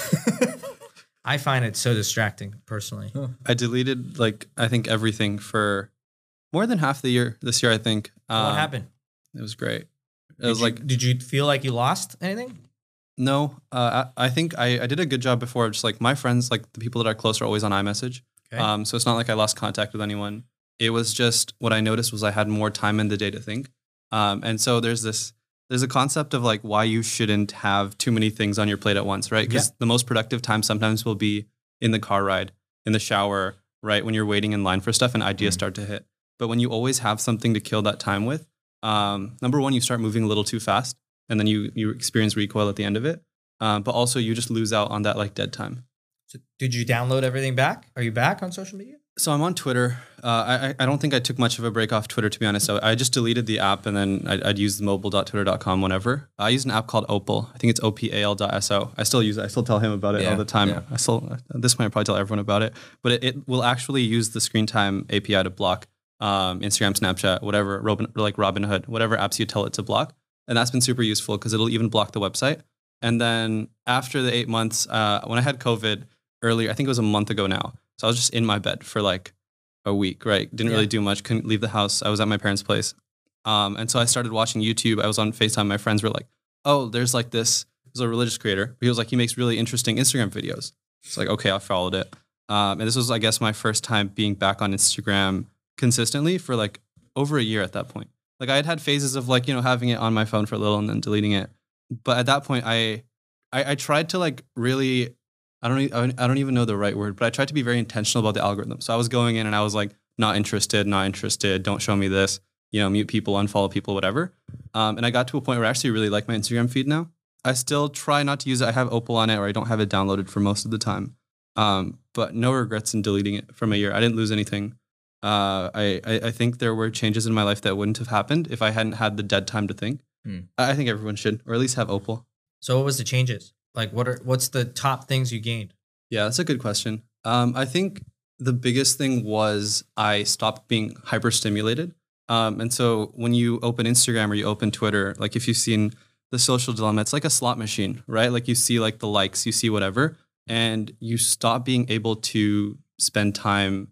I find it so distracting personally. I deleted like I think everything for more than half the year this year. I think. what Um, happened? It was great. It Did was you, like did you feel like you lost anything? no. Uh, I, I think I, I did a good job before. Just like my friends, like the people that are close, are always on iMessage. Okay. Um, so it's not like I lost contact with anyone. It was just what I noticed was I had more time in the day to think. Um, and so there's this there's a concept of like why you shouldn't have too many things on your plate at once, right? Because Yeah. the most productive time sometimes will be in the car ride, in the shower, right? When you're waiting in line for stuff and ideas Mm. start to hit. But when you always have something to kill that time with, um, number one, you start moving a little too fast, and then you you experience recoil at the end of it. Um, but also you just lose out on that like dead time. So did you download everything back? Are you back on social media? So I'm on Twitter. Uh, I I don't think I took much of a break off Twitter, to be honest. So I just deleted the app and then I'd, I'd use the mobile dot twitter dot com whenever. I use an app called Opal. I think it's O P A L dot S O. I still use it. I still tell him about it Yeah, all the time. yeah. I still, this might probably tell everyone about it, but it, it will actually use the screen time A P I to block um, Instagram, Snapchat, whatever, Robin, like Robinhood, whatever apps you tell it to block. And that's been super useful because it'll even block the website. And then after the eight months, uh, when I had COVID earlier, I think it was a month ago now. So I was just in my bed for like a week, right? Didn't Yeah. really do much. Couldn't leave the house. I was at my parents' place. Um, and so I started watching YouTube. I was on FaceTime. My friends were like, oh, there's like this, there's a religious creator. He was like, he makes really interesting Instagram videos. It's like, okay, I followed it. Um, and this was, I guess, my first time being back on Instagram consistently for like over a year at that point. Like I had had phases of like, you know, having it on my phone for a little and then deleting it. But at that point, I, I, I tried to like really, I don't, e- I don't even know the right word, but I tried to be very intentional about the algorithm. So I was going in and I was like, not interested, not interested. Don't show me this, you know, mute people, unfollow people, whatever. Um, and I got to a point where I actually really like my Instagram feed now. I still try not to use it. I have Opal on it or I don't have it downloaded for most of the time. Um, but no regrets in deleting it from a year. I didn't lose anything. Uh, I, I, I think there were changes in my life that wouldn't have happened if I hadn't had the dead time to think. Hmm. I I think everyone should, or at least have Opal. So what was the changes? Like what are what's the top things you gained? Yeah, that's a good question. Um, I think the biggest thing was I stopped being hyperstimulated. Um, and so when you open Instagram or you open Twitter, like if you've seen The Social Dilemma, it's like a slot machine, right? Like you see like the likes, you see whatever, and you stop being able to spend time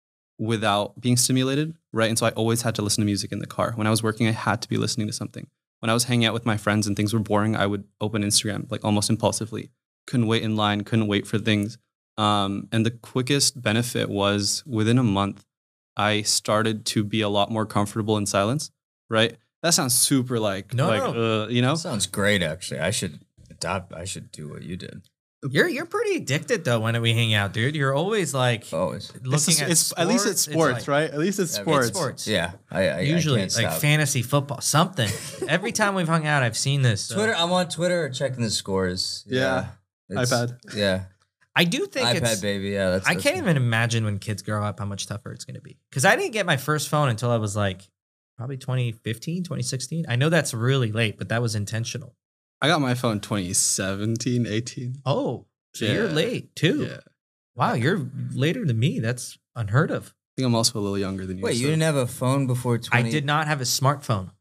without being stimulated, right? And so I always had to listen to music in the car. When I was working, I had to be listening to something. When I was hanging out with my friends and things were boring, I would open Instagram like almost impulsively. Couldn't wait in line, couldn't wait for things. Um, and the quickest benefit was within a month, I started to be a lot more comfortable in silence, right? That sounds super like, No, like no. Uh, you know? Sounds great, actually. I should adopt. I should do what you did. You're you're pretty addicted though when we hang out, dude. You're always like Always. looking It's, at it's at least it's sports, like- right? At least it's Yeah, sports. It's sports. Yeah. I, I Usually I can't like stop. fantasy football, something. Every time we've hung out, I've seen this. so- Twitter. I'm on Twitter checking the scores. Yeah. It's- iPad. Yeah. I do think iPad it's. baby, yeah. That's, I that's can't good. even imagine when kids grow up how much tougher it's going to be. Because I didn't get my first phone until I was like probably twenty fifteen, twenty sixteen. I know that's really late, but that was intentional. I got my phone twenty seventeen, eighteen. Oh, so Yeah. you're late too. Yeah. Wow, you're later than me. That's unheard of. I think I'm also a little younger than you. Wait, you so- didn't have a phone before twenty? I did not have a smartphone.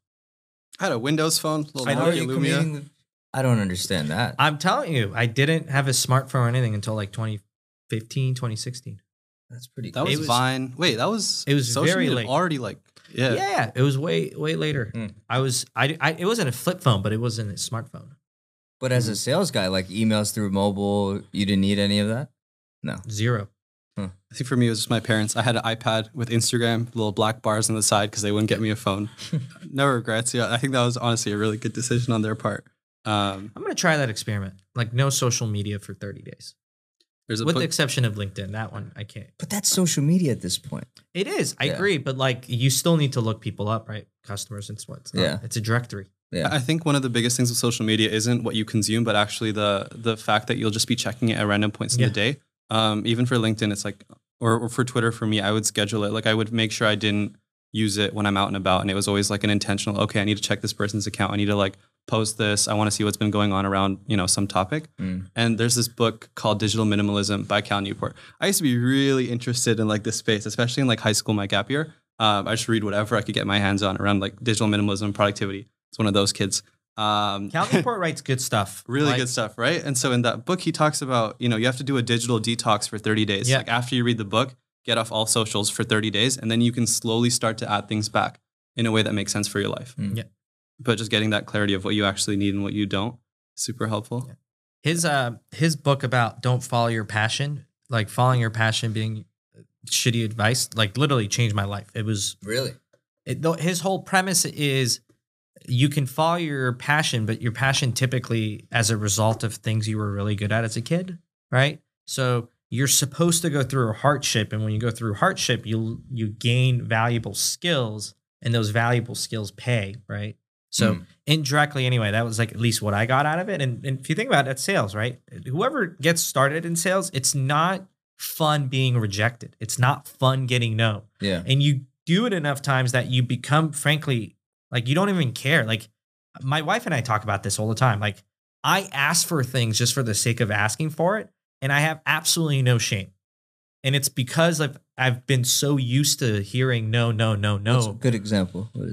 I had a Windows phone, little I know How are Nokia you Lumia. commuting with- I don't understand that. I'm telling you, I didn't have a smartphone or anything until like twenty fifteen, twenty sixteen. That's pretty That cool. was, It was- Vine. Wait, that was it was social very media late. already like yeah. Yeah. yeah, it was way way later. Mm. I was I, I it wasn't a flip phone, but it wasn't a smartphone. But as a sales guy, like emails through mobile, you didn't need any of that? No. Zero. I think for me it was just my parents. I had an iPad with Instagram, little black bars on the side because they wouldn't get me a phone. No regrets. Yeah, I think that was honestly a really good decision on their part. Um, I'm gonna try that experiment. Like no social media for thirty days. there's a With the book, exception of LinkedIn. That one I can't. But that's social media at this point. It is. I Yeah. agree, but like you still need to look people up, right? Customers and what. It's not- Yeah. It's a directory. Yeah. I think one of the biggest things with social media isn't what you consume, but actually the the fact that you'll just be checking it at random points in Yeah. the day. Um, even for LinkedIn, it's like, or, or for Twitter, for me, I would schedule it. Like I would make sure I didn't use it when I'm out and about, and it was always like an intentional. Okay, I need to check this person's account. I need to like post this. I want to see what's been going on around you know some topic. Mm. And there's this book called Digital Minimalism by Cal Newport. I used to be really interested in like this space, especially in like high school, my gap year. Um, I just read whatever I could get my hands on around like digital minimalism and productivity. It's one of those kids. Um, Cal Newport writes good stuff. really Like, good stuff, right? And so in that book, he talks about, you know, you have to do a digital detox for thirty days. Yeah. Like after you read the book, get off all socials for thirty days, and then you can slowly start to add things back in a way that makes sense for your life. Mm. Yeah. But just getting that clarity of what you actually need and what you don't, super helpful. Yeah. His uh his book about don't follow your passion, like following your passion being shitty advice, like literally changed my life. It was Really? it, though his whole premise is you can follow your passion, but your passion typically as a result of things you were really good at as a kid, right? So you're supposed to go through a hardship, and when you go through hardship, you you gain valuable skills, and those valuable skills pay, right? So Mm. indirectly, anyway, that was like at least what I got out of it. And, and if you think about it, that's sales, right? Whoever gets started in sales, it's not fun being rejected. It's not fun getting no. Yeah. And you do it enough times that you become, frankly, like you don't even care. Like my wife and I talk about this all the time. Like I ask for things just for the sake of asking for it, and I have absolutely no shame. And it's because I've I've been so used to hearing no, no, no, What's a no. good example? What is-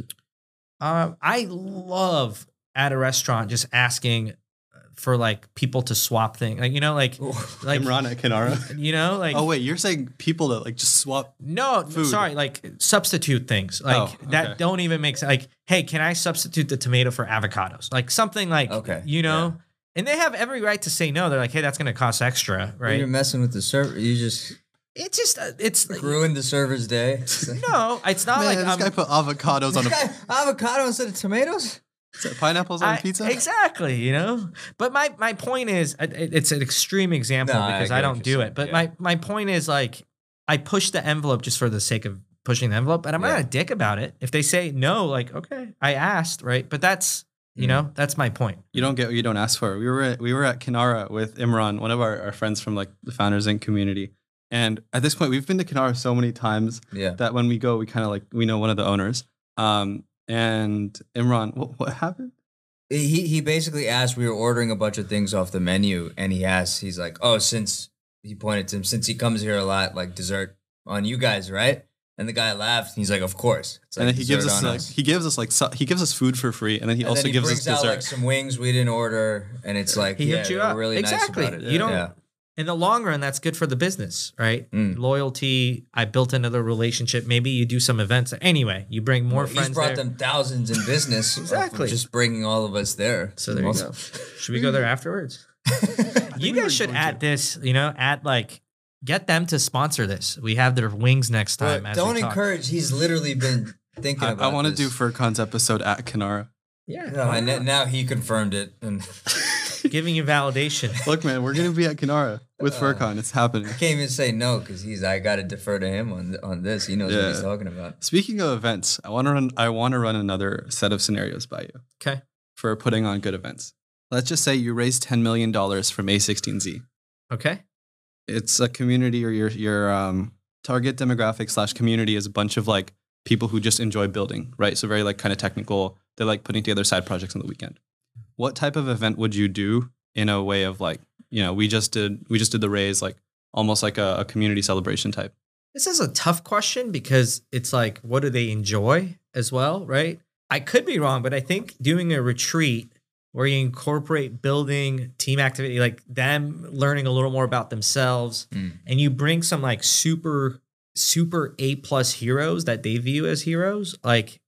Um, I love at a restaurant just asking for like people to swap things. Like you know, like like Imran at Kinara. you know, like Oh wait, you're saying people that like just swap? No, Food. sorry, like substitute things like Oh, okay. that don't even make sense. Like, hey, can I substitute the tomato for avocados? Like something like, Okay, you know, yeah. and they have every right to say no. They're like, hey, that's going to cost extra, When right? you're messing with the server, you just It's just, uh, it's like, ruined the server's day. no, it's not Man, like this I'm, guy put avocados on a Guy, avocado instead of tomatoes? is that pineapples on I- a pizza. exactly, you know. But my my point is, it- it- it's an extreme example No, I because get I, what don't you're do saying, it. But yeah. my my point is like, I push the envelope just for the sake of pushing the envelope, and I'm Yeah. not a dick about it. If they say no, like, okay, I asked, right? But that's you Mm. know, that's my point. You don't get what you don't ask for. We were at, we were at Kinara with Imran, one of our, our friends from like the Founders Incorporated community. And at this point, we've been to Kinara so many times Yeah. that when we go, we kind of like we know one of the owners. Um, and Imran, what, what happened? He he basically asked, we were ordering a bunch of things off the menu, and he asked, he's like, oh, since he pointed to him, since he comes here a lot, like dessert on you guys, right? And the guy laughed. And he's like, of course. It's like and then he gives dessert us on like he gives us like su- he gives us food for free, and then he And also then he gives us brings out dessert. like some wings we didn't order, and it's like, He yeah, hooked you they were up. really Exactly. nice about it. You don't- Yeah. In the long run, that's good for the business, right? Mm. Loyalty. I built another relationship. Maybe you do some events. Anyway, you bring more Well, friends He's brought there. them thousands in business. Exactly. Of just bringing all of us there. So there you Also- go. Should we go there afterwards? You we were guys should going add this, you know, add like, get them to sponsor this. We have their wings next time. But as don't we talk. encourage. He's literally been thinking I, about I want to this. do Furcon's episode at Kinara. Yeah. No, why and not? now he confirmed it. And Giving you validation. Look, man, we're gonna be at Kinara with Uh, Furcon. It's happening. I can't even say no because he's. I got to defer to him on on this. He knows what he's Yeah. talking about. Speaking of events, I want to run. I want to run another set of scenarios by you Okay. for putting on good events. Let's just say you raised ten million dollars from A sixteen Z. Okay. it's a community, or your your um, target demographic slash community is a bunch of like people who just enjoy building, right? So very like kind of technical. They like putting together side projects on the weekend. What type of event would you do in a way of like, you know, we just did we just did the Raise, like almost like a, a community celebration type? This is a tough question because it's like, what do they enjoy as well, right? I could be wrong, but I think doing a retreat where you incorporate building, team activity, like them learning a little more about themselves, mm. and you bring some like super, super A plus heroes that they view as heroes, like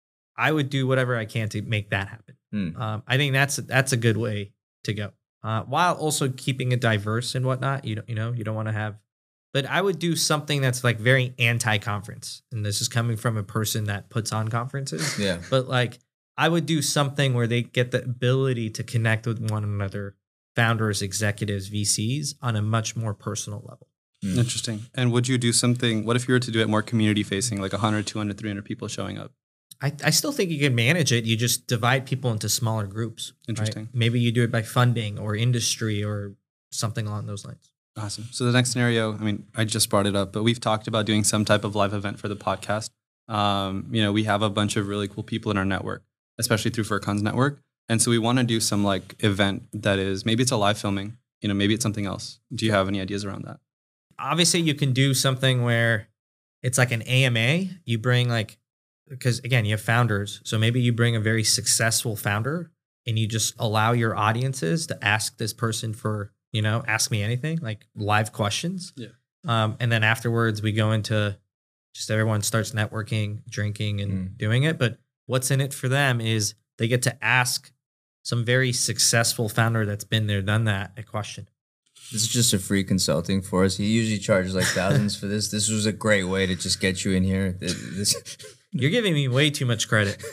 I would do whatever I can to make that happen. Mm. Um, I think that's that's a good way to go, uh, while also keeping it diverse and whatnot. You don't, you know, you don't want to have. But I would do something that's like very anti-conference. And this is coming from a person that puts on conferences. Yeah. But like, I would do something where they get the ability to connect with one another, founders, executives, V Cs, on a much more personal level. Mm. Interesting. And would you do something, what if you were to do it more community facing, like one hundred, two hundred, three hundred people showing up? I, I still think you can manage it. You just divide people into smaller groups. Interesting. Right? Maybe you do it by funding or industry or something along those lines. Awesome. So the next scenario, I mean, I just brought it up, but we've talked about doing some type of live event for the podcast. Um, you know, we have a bunch of really cool people in our network, especially through FurCon's network. And so we want to do some like event that is, maybe it's a live filming, you know, maybe it's something else. Do you have any ideas around that? Obviously you can do something where it's like an A M A. You bring like, because again, you have founders. So maybe you bring a very successful founder and you just allow your audiences to ask this person for, you know, ask me anything, like live questions. Yeah. Um, and then afterwards we go into just everyone starts networking, drinking and mm. doing it. But what's in it for them is they get to ask some very successful founder that's been there, done that, a question. This is just a free consulting for us. He usually charges like thousands for this. This was a great way to just get you in here. This You're giving me way too much credit.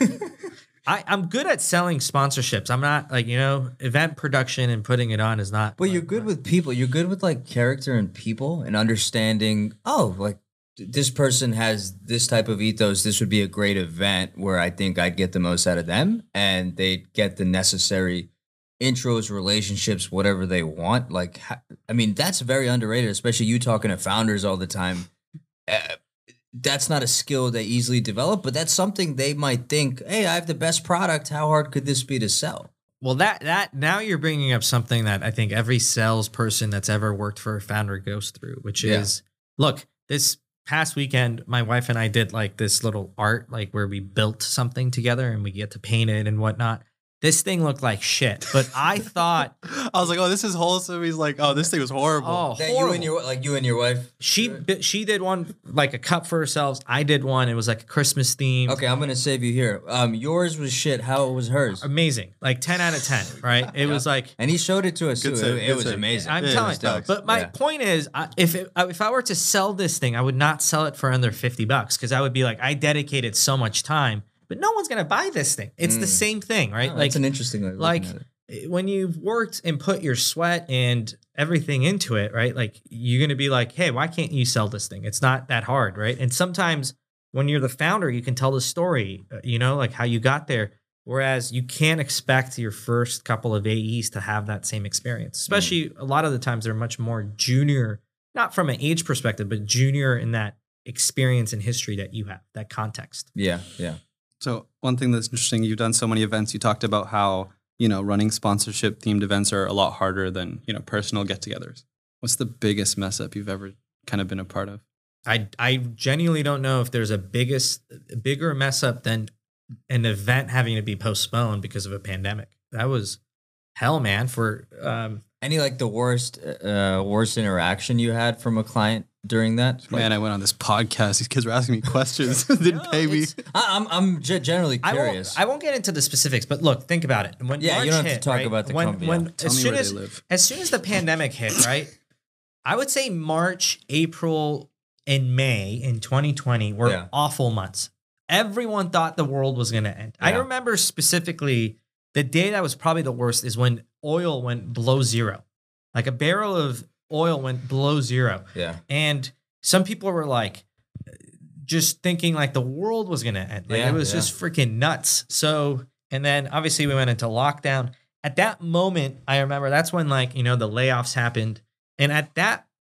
I, I'm good at selling sponsorships. I'm not like, you know, event production and putting it on is not. But you're good with people. You're good with like character and people and understanding, oh, like this person has this type of ethos. This would be a great event where I think I'd get the most out of them and they'd get the necessary intros, relationships, whatever they want. Like, I mean, that's very underrated, especially you talking to founders all the time. Uh, That's not a skill they easily develop, but that's something they might think, hey, I have the best product. How hard could this be to sell? Well, that that now you're bringing up something that I think every salesperson that's ever worked for a founder goes through, which Yeah. is, look, this past weekend, my wife and I did like this little art, like where we built something together and we get to paint it and whatnot. This thing looked like shit, but I thought I was like, "Oh, this is wholesome." He's like, "Oh, this thing was horrible." Oh, That horrible. you and your like you and your wife. She she did one like a cup for herself. I did one. It was like a Christmas theme. Okay, I'm gonna save you here. Um, yours was shit. How was hers? Amazing, like ten out of ten. Right? It was like And he showed it to us Good too. save, It, it good was save. amazing. I'm Yeah, telling it you. was dope. But my Yeah. point is, I, if it, if I were to sell this thing, I would not sell it for under fifty bucks because I would be like, I dedicated so much time, but no one's gonna buy this thing. It's the Mm. same thing, right? Oh, like that's an interesting way of like looking at it. when you've worked and put your sweat and everything into it, right? Like you're going to be like, hey, why can't you sell this thing? It's not that hard, right? And sometimes when you're the founder, you can tell the story, uh, you know, like how you got there. Whereas you can't expect your first couple of A Es to have that same experience, especially a lot of the times they're much more junior, not from an age perspective, but junior in that experience and history that you have, that context. Yeah, yeah. So one thing that's interesting, you've done so many events. You talked about how, you know, running sponsorship themed events are a lot harder than, you know, personal get-togethers. What's the biggest mess up you've ever kind of been a part of? I I genuinely don't know if there's a biggest bigger mess up than an event having to be postponed because of a pandemic. That was hell, man. For um, Any like the worst, uh, worst interaction you had from a client during that? Man, I went on this podcast. These kids were asking me questions. Didn't No, pay me. it's- I, I'm I'm ge- generally I curious. won't I won't get into the specifics, but look, think about it. When Yeah, March you don't have to hit, talk right, about the when, company, When yeah. Tell as me soon where as they live. as soon as the pandemic hit, right? I would say March, April, and May in twenty twenty were Yeah. awful months. Everyone thought the world was going to end. I Yeah. remember specifically the day that was probably the worst is when oil went below zero. Like a barrel of oil went below zero. yeah. And some people were like, just thinking like the world was going to end. Like Yeah, it was yeah. just freaking nuts. So, and then obviously we went into lockdown. At that moment, I remember that's when like, you know, the layoffs happened. And at that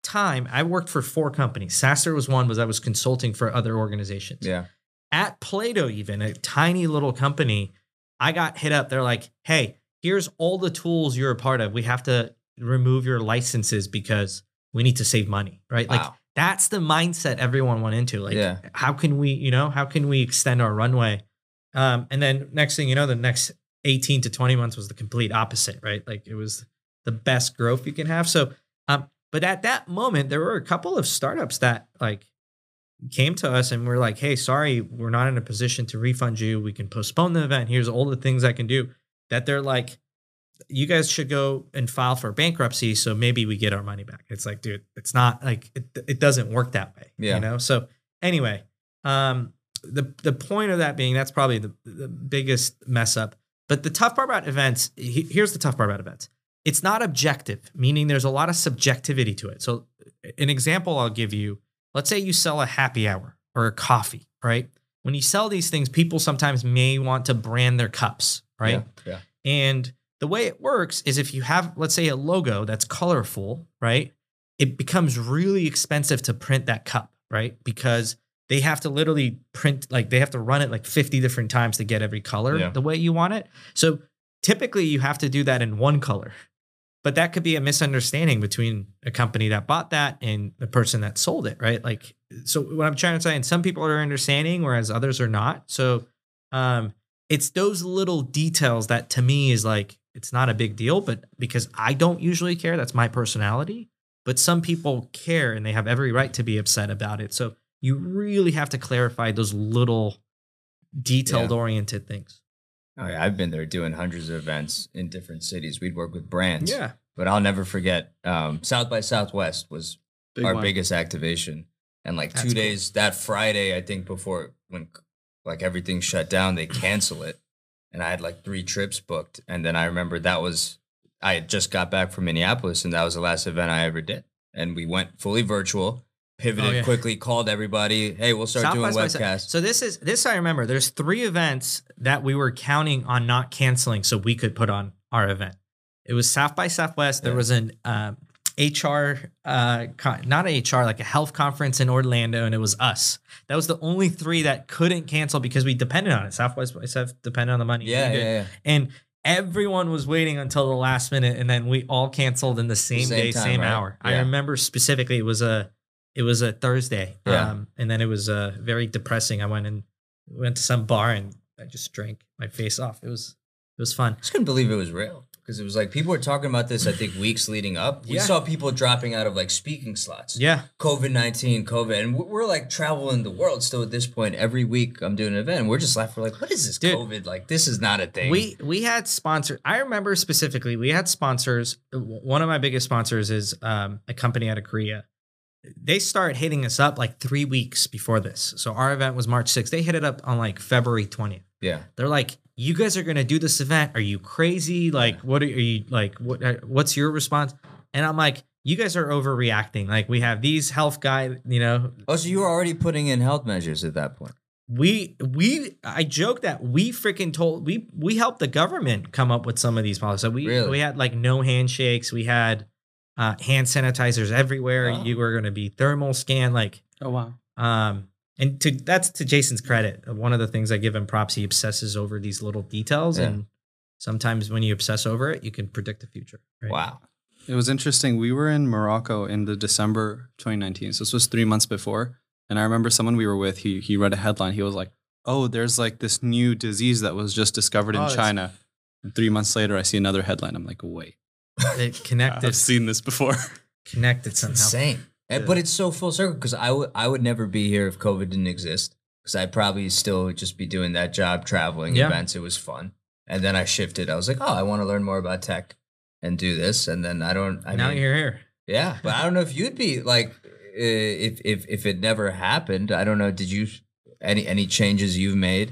time, I worked for four companies. Sasser was one, was I was consulting for other organizations. Yeah. At Plato, even a tiny little company, I got hit up. They're like, hey, here's all the tools you're a part of. We have to remove your licenses because we need to save money, right? Wow. Like that's the mindset everyone went into. Like, Yeah. how can we, you know, how can we extend our runway? Um, and then next thing you know, the next eighteen to twenty months was the complete opposite, right? Like it was the best growth you can have. So, um, but at that moment, there were a couple of startups that like came to us and we're like, hey, sorry, we're not in a position to refund you. We can postpone the event. Here's all the things I can do. That they're like, you guys should go and file for bankruptcy so maybe we get our money back. It's like, dude, it's not like, it, it doesn't work that way. Yeah. You know? So anyway, um, the, the point of that being, that's probably the, the biggest mess up. But the tough part about events, he, here's the tough part about events. It's not objective, meaning there's a lot of subjectivity to it. So an example I'll give you, let's say you sell a happy hour or a coffee, right? When you sell these things, people sometimes may want to brand their cups, right? Yeah. yeah. And the way it works is if you have, let's say, a logo that's colorful, right? It becomes really expensive to print that cup, right? Because they have to literally print, like they have to run it like fifty different times to get every color Yeah. the way you want it. So typically you have to do that in one color. But that could be a misunderstanding between a company that bought that and the person that sold it, right? Like, so what I'm trying to say, and some people are understanding, whereas others are not. So um, it's those little details that to me is like, it's not a big deal, but because I don't usually care, that's my personality. But some people care and they have every right to be upset about it. So you really have to clarify those little detailed oriented things. Oh, yeah, I've been there doing hundreds of events in different cities. We'd work with brands. Yeah. But I'll never forget, um, South by Southwest was Big our one. biggest activation. And like That's two cool. days, that Friday, I think before when like everything shut down, they cancel it. And I had like three trips booked. And then I remember that was, I had just got back from Minneapolis and that was the last event I ever did. And we went fully virtual, pivoted Oh, yeah. quickly, called everybody. Hey, we'll start South doing by Southwest. webcasts. So this is this I remember. There's three events that we were counting on not canceling so we could put on our event. It was South by Southwest. There Yeah. was an um, H R, uh, con- not an H R, like a health conference in Orlando, and it was us. That was the only three that couldn't cancel because we depended on it. Southwest by South depended on the money. Yeah, We yeah, did. yeah. And everyone was waiting until the last minute, and then we all canceled in the same, Same day, time, same right? hour. I Yeah. remember specifically it was a it was a Thursday, Yeah. um, and then it was uh, very depressing. I went and went to some bar and I just drank my face off. It was it was fun. I just couldn't believe it was real because it was like people were talking about this, I think, weeks leading up. We Yeah. saw people dropping out of like speaking slots. Yeah, COVID nineteen, COVID. And we're- we're like traveling the world still at this point. Every week I'm doing an event. And we're just laughing. We're like, what is this Dude, COVID? Like, this is not a thing. we we had sponsors. I remember specifically we had sponsors. One of my biggest sponsors is um, a company out of Korea. They started hitting us up like three weeks before this. So our event was March sixth. They hit it up on like February twentieth. yeah. They're like, you guys are going to do this event. Are you crazy? Like, what are you like? What, uh, what's your response? And I'm like, you guys are overreacting. Like we have these health guys, you know, Oh, so you were already putting in health measures at that point. we, we, I joke that we freaking told, we, we helped the government come up with some of these policies. So we, Really? we had like no handshakes. We had uh, hand sanitizers everywhere. Wow. You were going to be thermal scan. Like, Oh wow. um, and to that's to Jason's credit. One of the things I give him props, he obsesses over these little details, Yeah. and sometimes when you obsess over it, you can predict the future. Right? Wow. It was interesting. We were in Morocco in the December twenty nineteen. So this was three months before. And I remember someone we were with, he he read a headline. He was like, oh, there's like this new disease that was just discovered in Oh, that's- China. And three months later, I see another headline. I'm like, wait, It connected, I've seen this before. connected It's somehow. insane. And, Yeah. But it's so full circle because I would I would never be here if COVID didn't exist because I'd probably still just be doing that job, traveling Yeah. events. It was fun. And then I shifted. I was like, oh, I want to learn more about tech and do this. And then I don't. I now mean, you're here. yeah, but I don't know if you'd be like uh, if if if it never happened. I don't know. Did you any any changes you've made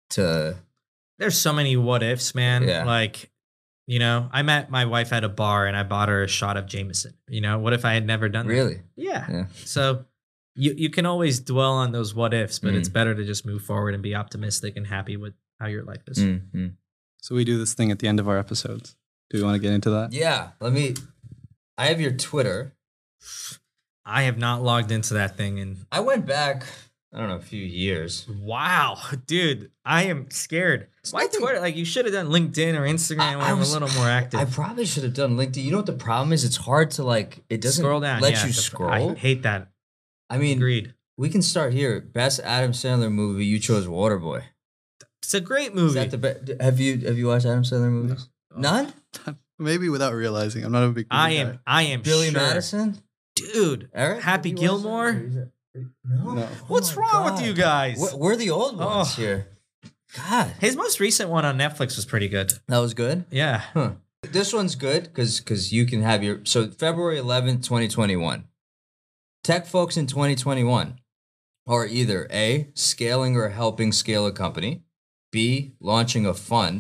to? There's so many what ifs, man. Yeah. Like, you know, I met my wife at a bar and I bought her a shot of Jameson. You know, what if I had never done that? Really? Yeah. Yeah. So you you can always dwell on those what ifs, but Mm. it's better to just move forward and be optimistic and happy with how your life is. Mm-hmm. So we do this thing at the end of our episodes. Do we want to get into that? Yeah. Let me. I have your Twitter. I have not logged into that thing in I went back, I don't know, a few years. wow, dude. I am scared. Why nothing- Twitter? Like you should have done LinkedIn or Instagram I- when I I'm was- a little more active. I probably should have done LinkedIn. You know what the problem is? It's hard to like. It doesn't Scroll down. let yeah, you the- scroll. I hate that. I mean, Agreed. we can start here. Best Adam Sandler movie. You chose Waterboy. It's a great Is movie. that the best? Have you have you watched Adam Sandler movies? None. Maybe without realizing. I'm not a big movie I am. guy. I am. Billy sure. Madison. Dude. Eric. Happy have you watched Gilmore? that? No. No. What's Oh my wrong with God. you guys? We're, we're the old ones Oh. here. God, His most recent one on Netflix was pretty good. that was good. Yeah. Huh. This one's good because because you can have your so February eleventh, twenty twenty-one. Tech folks in twenty twenty-one are either A, scaling or helping scale a company, B, launching a fund,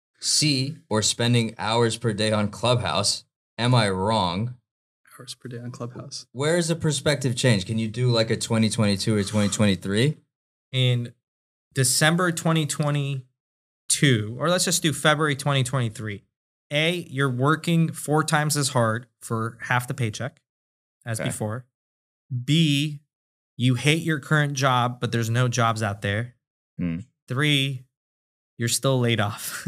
C, or spending hours per day on Clubhouse. Am I wrong? Hours per day on Clubhouse. Where is the perspective change? Can you do like a twenty twenty-two or twenty twenty-three? In December twenty twenty-two, or let's just do February twenty twenty-three. A, you're working four times as hard for half the paycheck as Okay. before. B, you hate your current job, but there's no jobs out there. Hmm. Three, you're still laid off.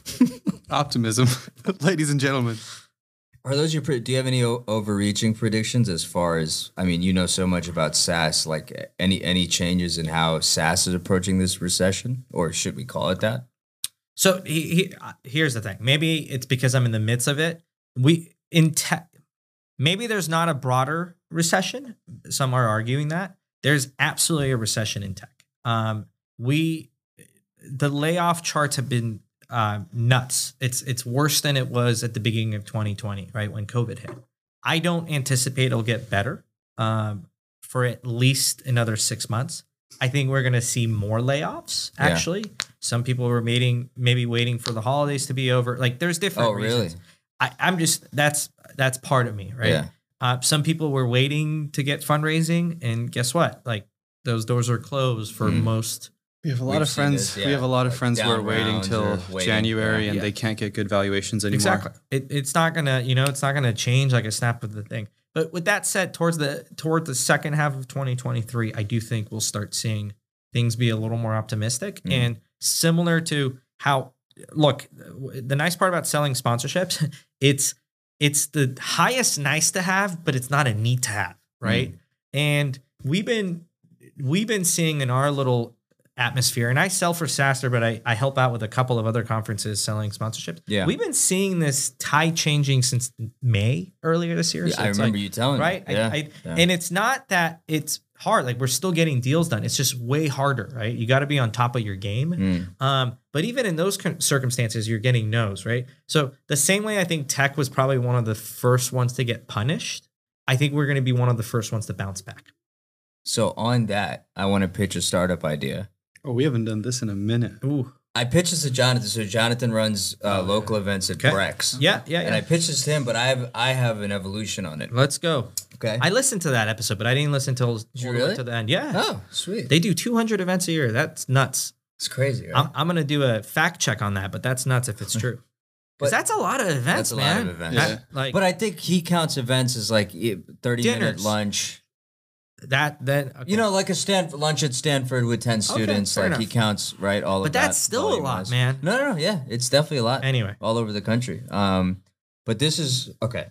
Optimism, ladies and gentlemen. Are those your? pre- Do you have any o- overreaching predictions as far as? I mean, you know so much about SaaS. Like any any changes in how SaaS is approaching this recession, or should we call it that? So he, he, uh, here's the thing. Maybe it's because I'm in the midst of it. We in tech, maybe there's not a broader recession. Some are arguing that there's absolutely a recession in tech. Um, we the layoff charts have been uh, nuts. It's it's worse than it was at the beginning of twenty twenty, right when COVID hit. I don't anticipate it'll get better um, for at least another six months. I think we're going to see more layoffs. Yeah. Actually, some people were waiting, maybe waiting for the holidays to be over. Like, there's different Oh, really? reasons. I, I'm just that's that's part of me, right? Yeah. Uh, some people were waiting to get fundraising, and guess what? Like, those doors are closed for Mhm. most. We have a lot We've of seen friends. this, We have yeah, a lot of like friends who are down waiting rounds till or waiting, January, yeah. and Yeah. they can't get good valuations anymore. Exactly. It, it's not gonna, you know, it's not gonna change like a snap of the thing. But with that said, towards the toward the second half of twenty twenty-three, I do think we'll start seeing things be a little more optimistic Mhm. and similar to how. Look, the nice part about selling sponsorships, it's it's the highest nice to have, but it's not a need to have, right? And we've been we've been seeing in our little atmosphere, and I sell for SaaStr, but I, I help out with a couple of other conferences selling sponsorships. Yeah. We've been seeing this tide changing since May earlier this year. Yeah, So I it's remember like, you telling me. right? I- Yeah. I, yeah. And it's not that it's hard. Like, we're still getting deals done. It's just way harder, right? You got to be on top of your game. Mm. Um, but even in those con- circumstances, you're getting no's, right? So the same way I think tech was probably one of the first ones to get punished, I think we're going to be one of the first ones to bounce back. So on that, I want to pitch a startup idea. Oh, we haven't done this in a minute. Ooh. I pitched this to Jonathan. So Jonathan runs uh, Oh, local events at Okay. Brex. Yeah, yeah, And I yeah. pitched this to him, but I have I have an evolution on it. Let's go. Okay. I listened to that episode, but I didn't listen till Did you all the way really? to the end. Yeah. oh, sweet. They do two hundred events a year. That's nuts. It's crazy, right? I'm, I'm going to do a fact check on that, but that's nuts if it's true. But Because that's a lot of events, that's a lot man. of events. That- Yeah. Like, But I think he counts events as like thirty minute Dinners. lunch. that, then, okay. You know, like a Stanford lunch at Stanford with ten students. fair like he enough. counts, right? All But of that. that's still a lot, volume-wise. man. No, no, no. Yeah, it's definitely a lot. Anyway. all over the country. Um, but this is okay.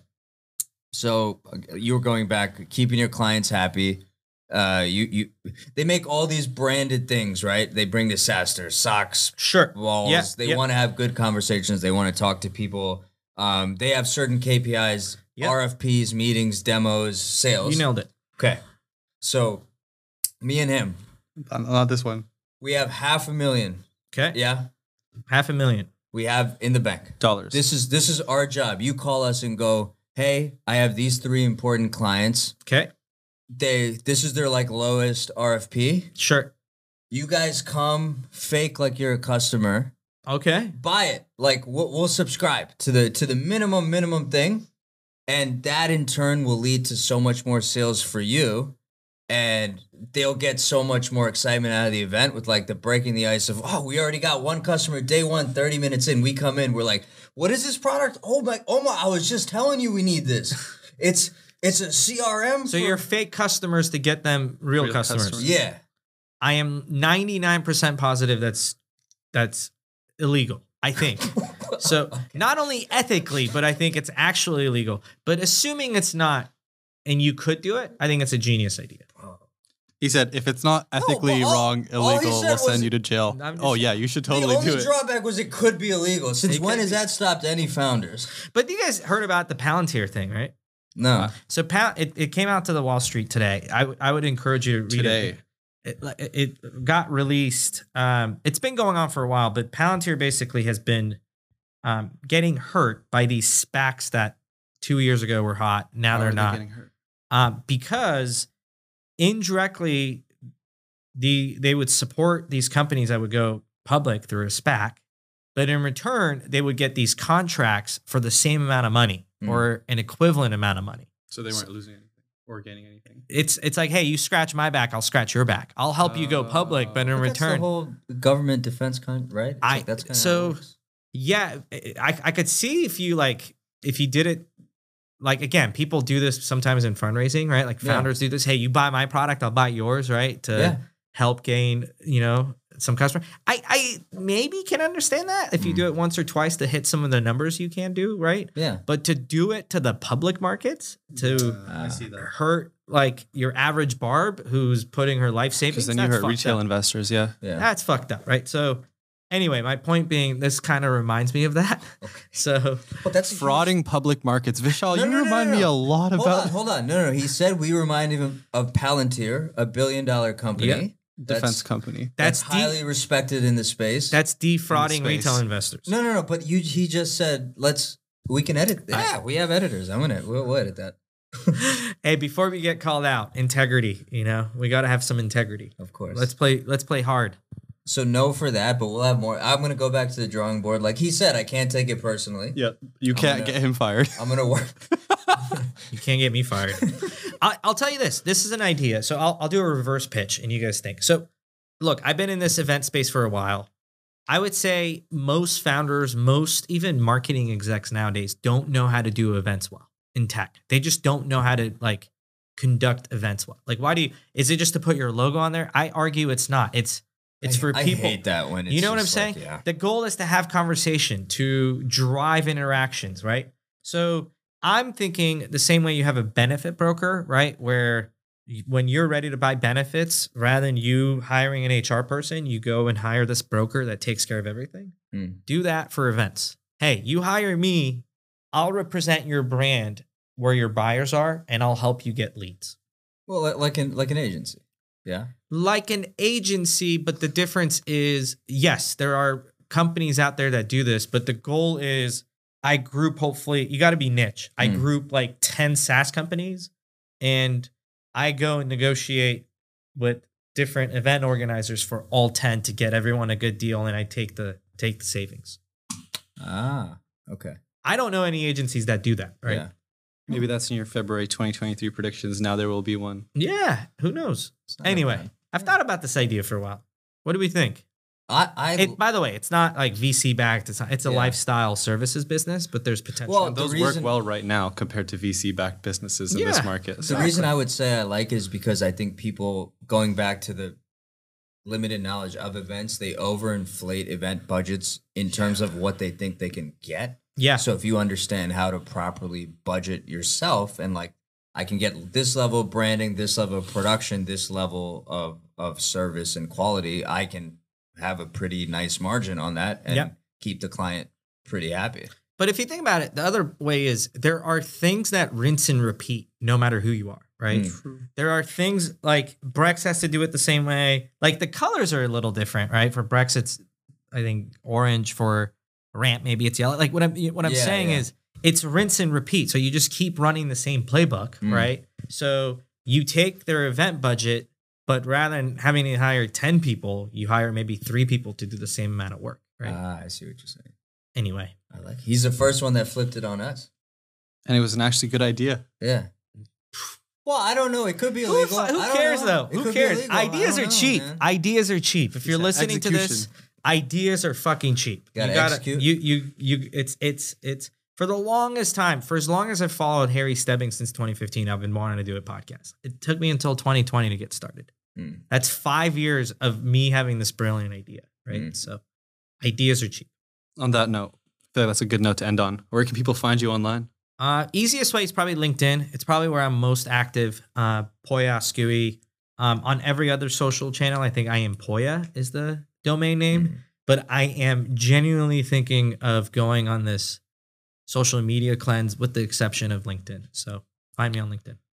So uh, you were going back, keeping your clients happy. Uh, you you they make all these branded things, right? They bring the SaaStr, socks, Sure. walls. Yeah, they yeah. want to have good conversations. They want to talk to people. Um, they have certain K P Is, Yep. R F Ps, meetings, demos, sales. You nailed it. Okay. So me and him, Not, not this one. we have half a million. Okay. Yeah, Half a million. we have in the bank. Dollars. This is this is our job. You call us and go, hey, I have these three important clients. Okay. They this is their like lowest R F P. Sure. You guys come fake like you're a customer. Okay. Buy it. Like we'll, we'll subscribe to the to the minimum minimum thing, and that in turn will lead to so much more sales for you, and they'll get so much more excitement out of the event with like the breaking the ice of, oh, we already got one customer day one, thirty minutes in, we come in, we're like, what is this product? Oh my, oh my, I was just telling you we need this. It's It's a C R M. So for- you're fake customers to get them real, Real customers. customers. yeah. I am ninety-nine percent positive that's that's illegal. I think. So not only ethically, but I think it's actually illegal. But assuming it's not, and you could do it, I think it's a genius idea. He said, if it's not ethically but all- wrong, all he illegal, said we'll was- send you to jail. I'm just- Oh, yeah, you should totally the do only it. drawback was it could be illegal. Since It when could has be. that stopped any founders? But you guys heard about the Palantir thing, right? No. So Pal- it, it came out to the Wall Street today. I, w- I would encourage you to read Today. it. It, it. It got released. Um, it's been going on for a while, but Palantir basically has been um, getting hurt by these SPACs that two years ago were hot. Now How they're are they not. getting hurt? Um, because indirectly, the they would support these companies that would go public through a SPAC, but in return, they would get these contracts for the same amount of money Mm. or an equivalent amount of money. So they weren't losing anything or gaining anything. It's it's like, hey, you scratch my back, I'll scratch your back. I'll help you go public, but in But that's the return, whole government defense con, right? It's I- like that's kind so- of yeah, I I could see if you like if you did it. Like, again, people do this sometimes in fundraising, right? Like Yeah. founders do this. Hey, you buy my product, I'll buy yours, right? To Yeah. help gain, you know, some customer. I, I maybe can understand that if you Mm. do it once or twice to hit some of the numbers you can do, right? yeah. But to do it to the public markets, to I see that. hurt like your average Barb who's putting her life savings, Because then you that's hurt fucked retail up. investors, yeah. Yeah. That's fucked up, right? So anyway, my point being, this kind of reminds me of that. So But that's a huge- Frauding public markets. Vishal, No, you no, no, remind no, me no. a lot Hold about on, hold on. No, no, no. He said we remind him of Palantir, a billion dollar company. Yeah. defense That's, company. that's that's de- highly respected in the space. that's defrauding space. retail investors. no, no, no. But you, he just said, let's, we can edit. Yeah, we have editors. I'm gonna, we'll, we'll edit that. Hey, before we get called out, integrity, you know, we got to have some integrity. Of course. Let's play let's play hard. So no for that, but we'll have more. I'm gonna go back to the drawing board. Like he said, I can't take it personally. Yeah, you I'm can't gonna- get him fired. I'm gonna work. You can't get me fired. I, I'll tell you this. This is an idea. So I'll, I'll do a reverse pitch and you guys think. So look, I've been in this event space for a while. I would say most founders, most even marketing execs nowadays don't know how to do events well in tech. They just don't know how to like conduct events well. Like, why do you, is it just to put your logo on there? I argue it's not. It's, it's I- for I people. hate that when it's You know what I'm just like, saying? yeah. The goal is to have conversation, to drive interactions, right? So I'm thinking the same way you have a benefit broker, right? Where y- when you're ready to buy benefits, rather than you hiring an H R person, you go and hire this broker that takes care of everything. Mm. Do that for events. Hey, you hire me, I'll represent your brand where your buyers are, and I'll help you get leads. Well, li- like an like an agency. Yeah. Like an agency, but the difference is, yes, there are companies out there that do this, but the goal is I group, hopefully, you got to be niche. I Mm. group like ten SaaS companies and I go and negotiate with different event organizers for all ten to get everyone a good deal, and I take the take the savings. Ah. Okay. I don't know any agencies that do that, right? Yeah. Maybe that's in your February twenty twenty-three predictions. Now there will be one. Yeah, who knows? It's not Anyway, bad. I've thought about this idea for a while. What do we think? I I It, by the way, it's not like V C backed. It's not, it's a Yeah. lifestyle services business, but there's potential. Well, And the those reason- work well right now compared to V C-backed businesses in Yeah. this market. the So reason I would say I like it is because I think people going back to the limited knowledge of events, they overinflate event budgets in terms of what they think they can get. yeah. So if you understand how to properly budget yourself and like I can get this level of branding, this level of production, this level of of service and quality, I can have a pretty nice margin on that and Yep. keep the client pretty happy. But if you think about it, the other way is there are things that rinse and repeat no matter who you are, right? Mm. There are things like Brex has to do it the same way. Like the colors are a little different, right? For Brex, it's, I think, orange. For Ramp, maybe it's yellow. Like what I'm, what I'm Yeah, saying yeah. is it's rinse and repeat. So you just keep running the same playbook, Mm. right? So you take their event budget, but rather than having to hire ten people, you hire maybe three people to do the same amount of work, right? Ah, I see what you're saying. Anyway. I like it. He's the first one that flipped it on us. and it was an actually good idea. Yeah. Well, I don't know. It could be Who, illegal. fu- who I don't cares know. though? It Who could be cares? illegal. I Ideas don't are know, cheap. man. Ideas are cheap. If you're It's listening to this, execution. ideas are fucking cheap. Gotta you gotta execute. you you you it's it's it's For the longest time, for as long as I've followed Harry Stebbings since twenty fifteen, I've been wanting to do a podcast. It took me until twenty twenty to get started. Mm. That's five years of me having this brilliant idea, right? Mm. So ideas are cheap. On that note, I feel like that's a good note to end on. Where can people find you online? Uh, easiest way is probably LinkedIn. It's probably where I'm most active. Uh, Poya Skui. Um, on every other social channel, I think I am Poya is the domain name. Mm. But I am genuinely thinking of going on this social media cleanse with the exception of LinkedIn. So find me on LinkedIn.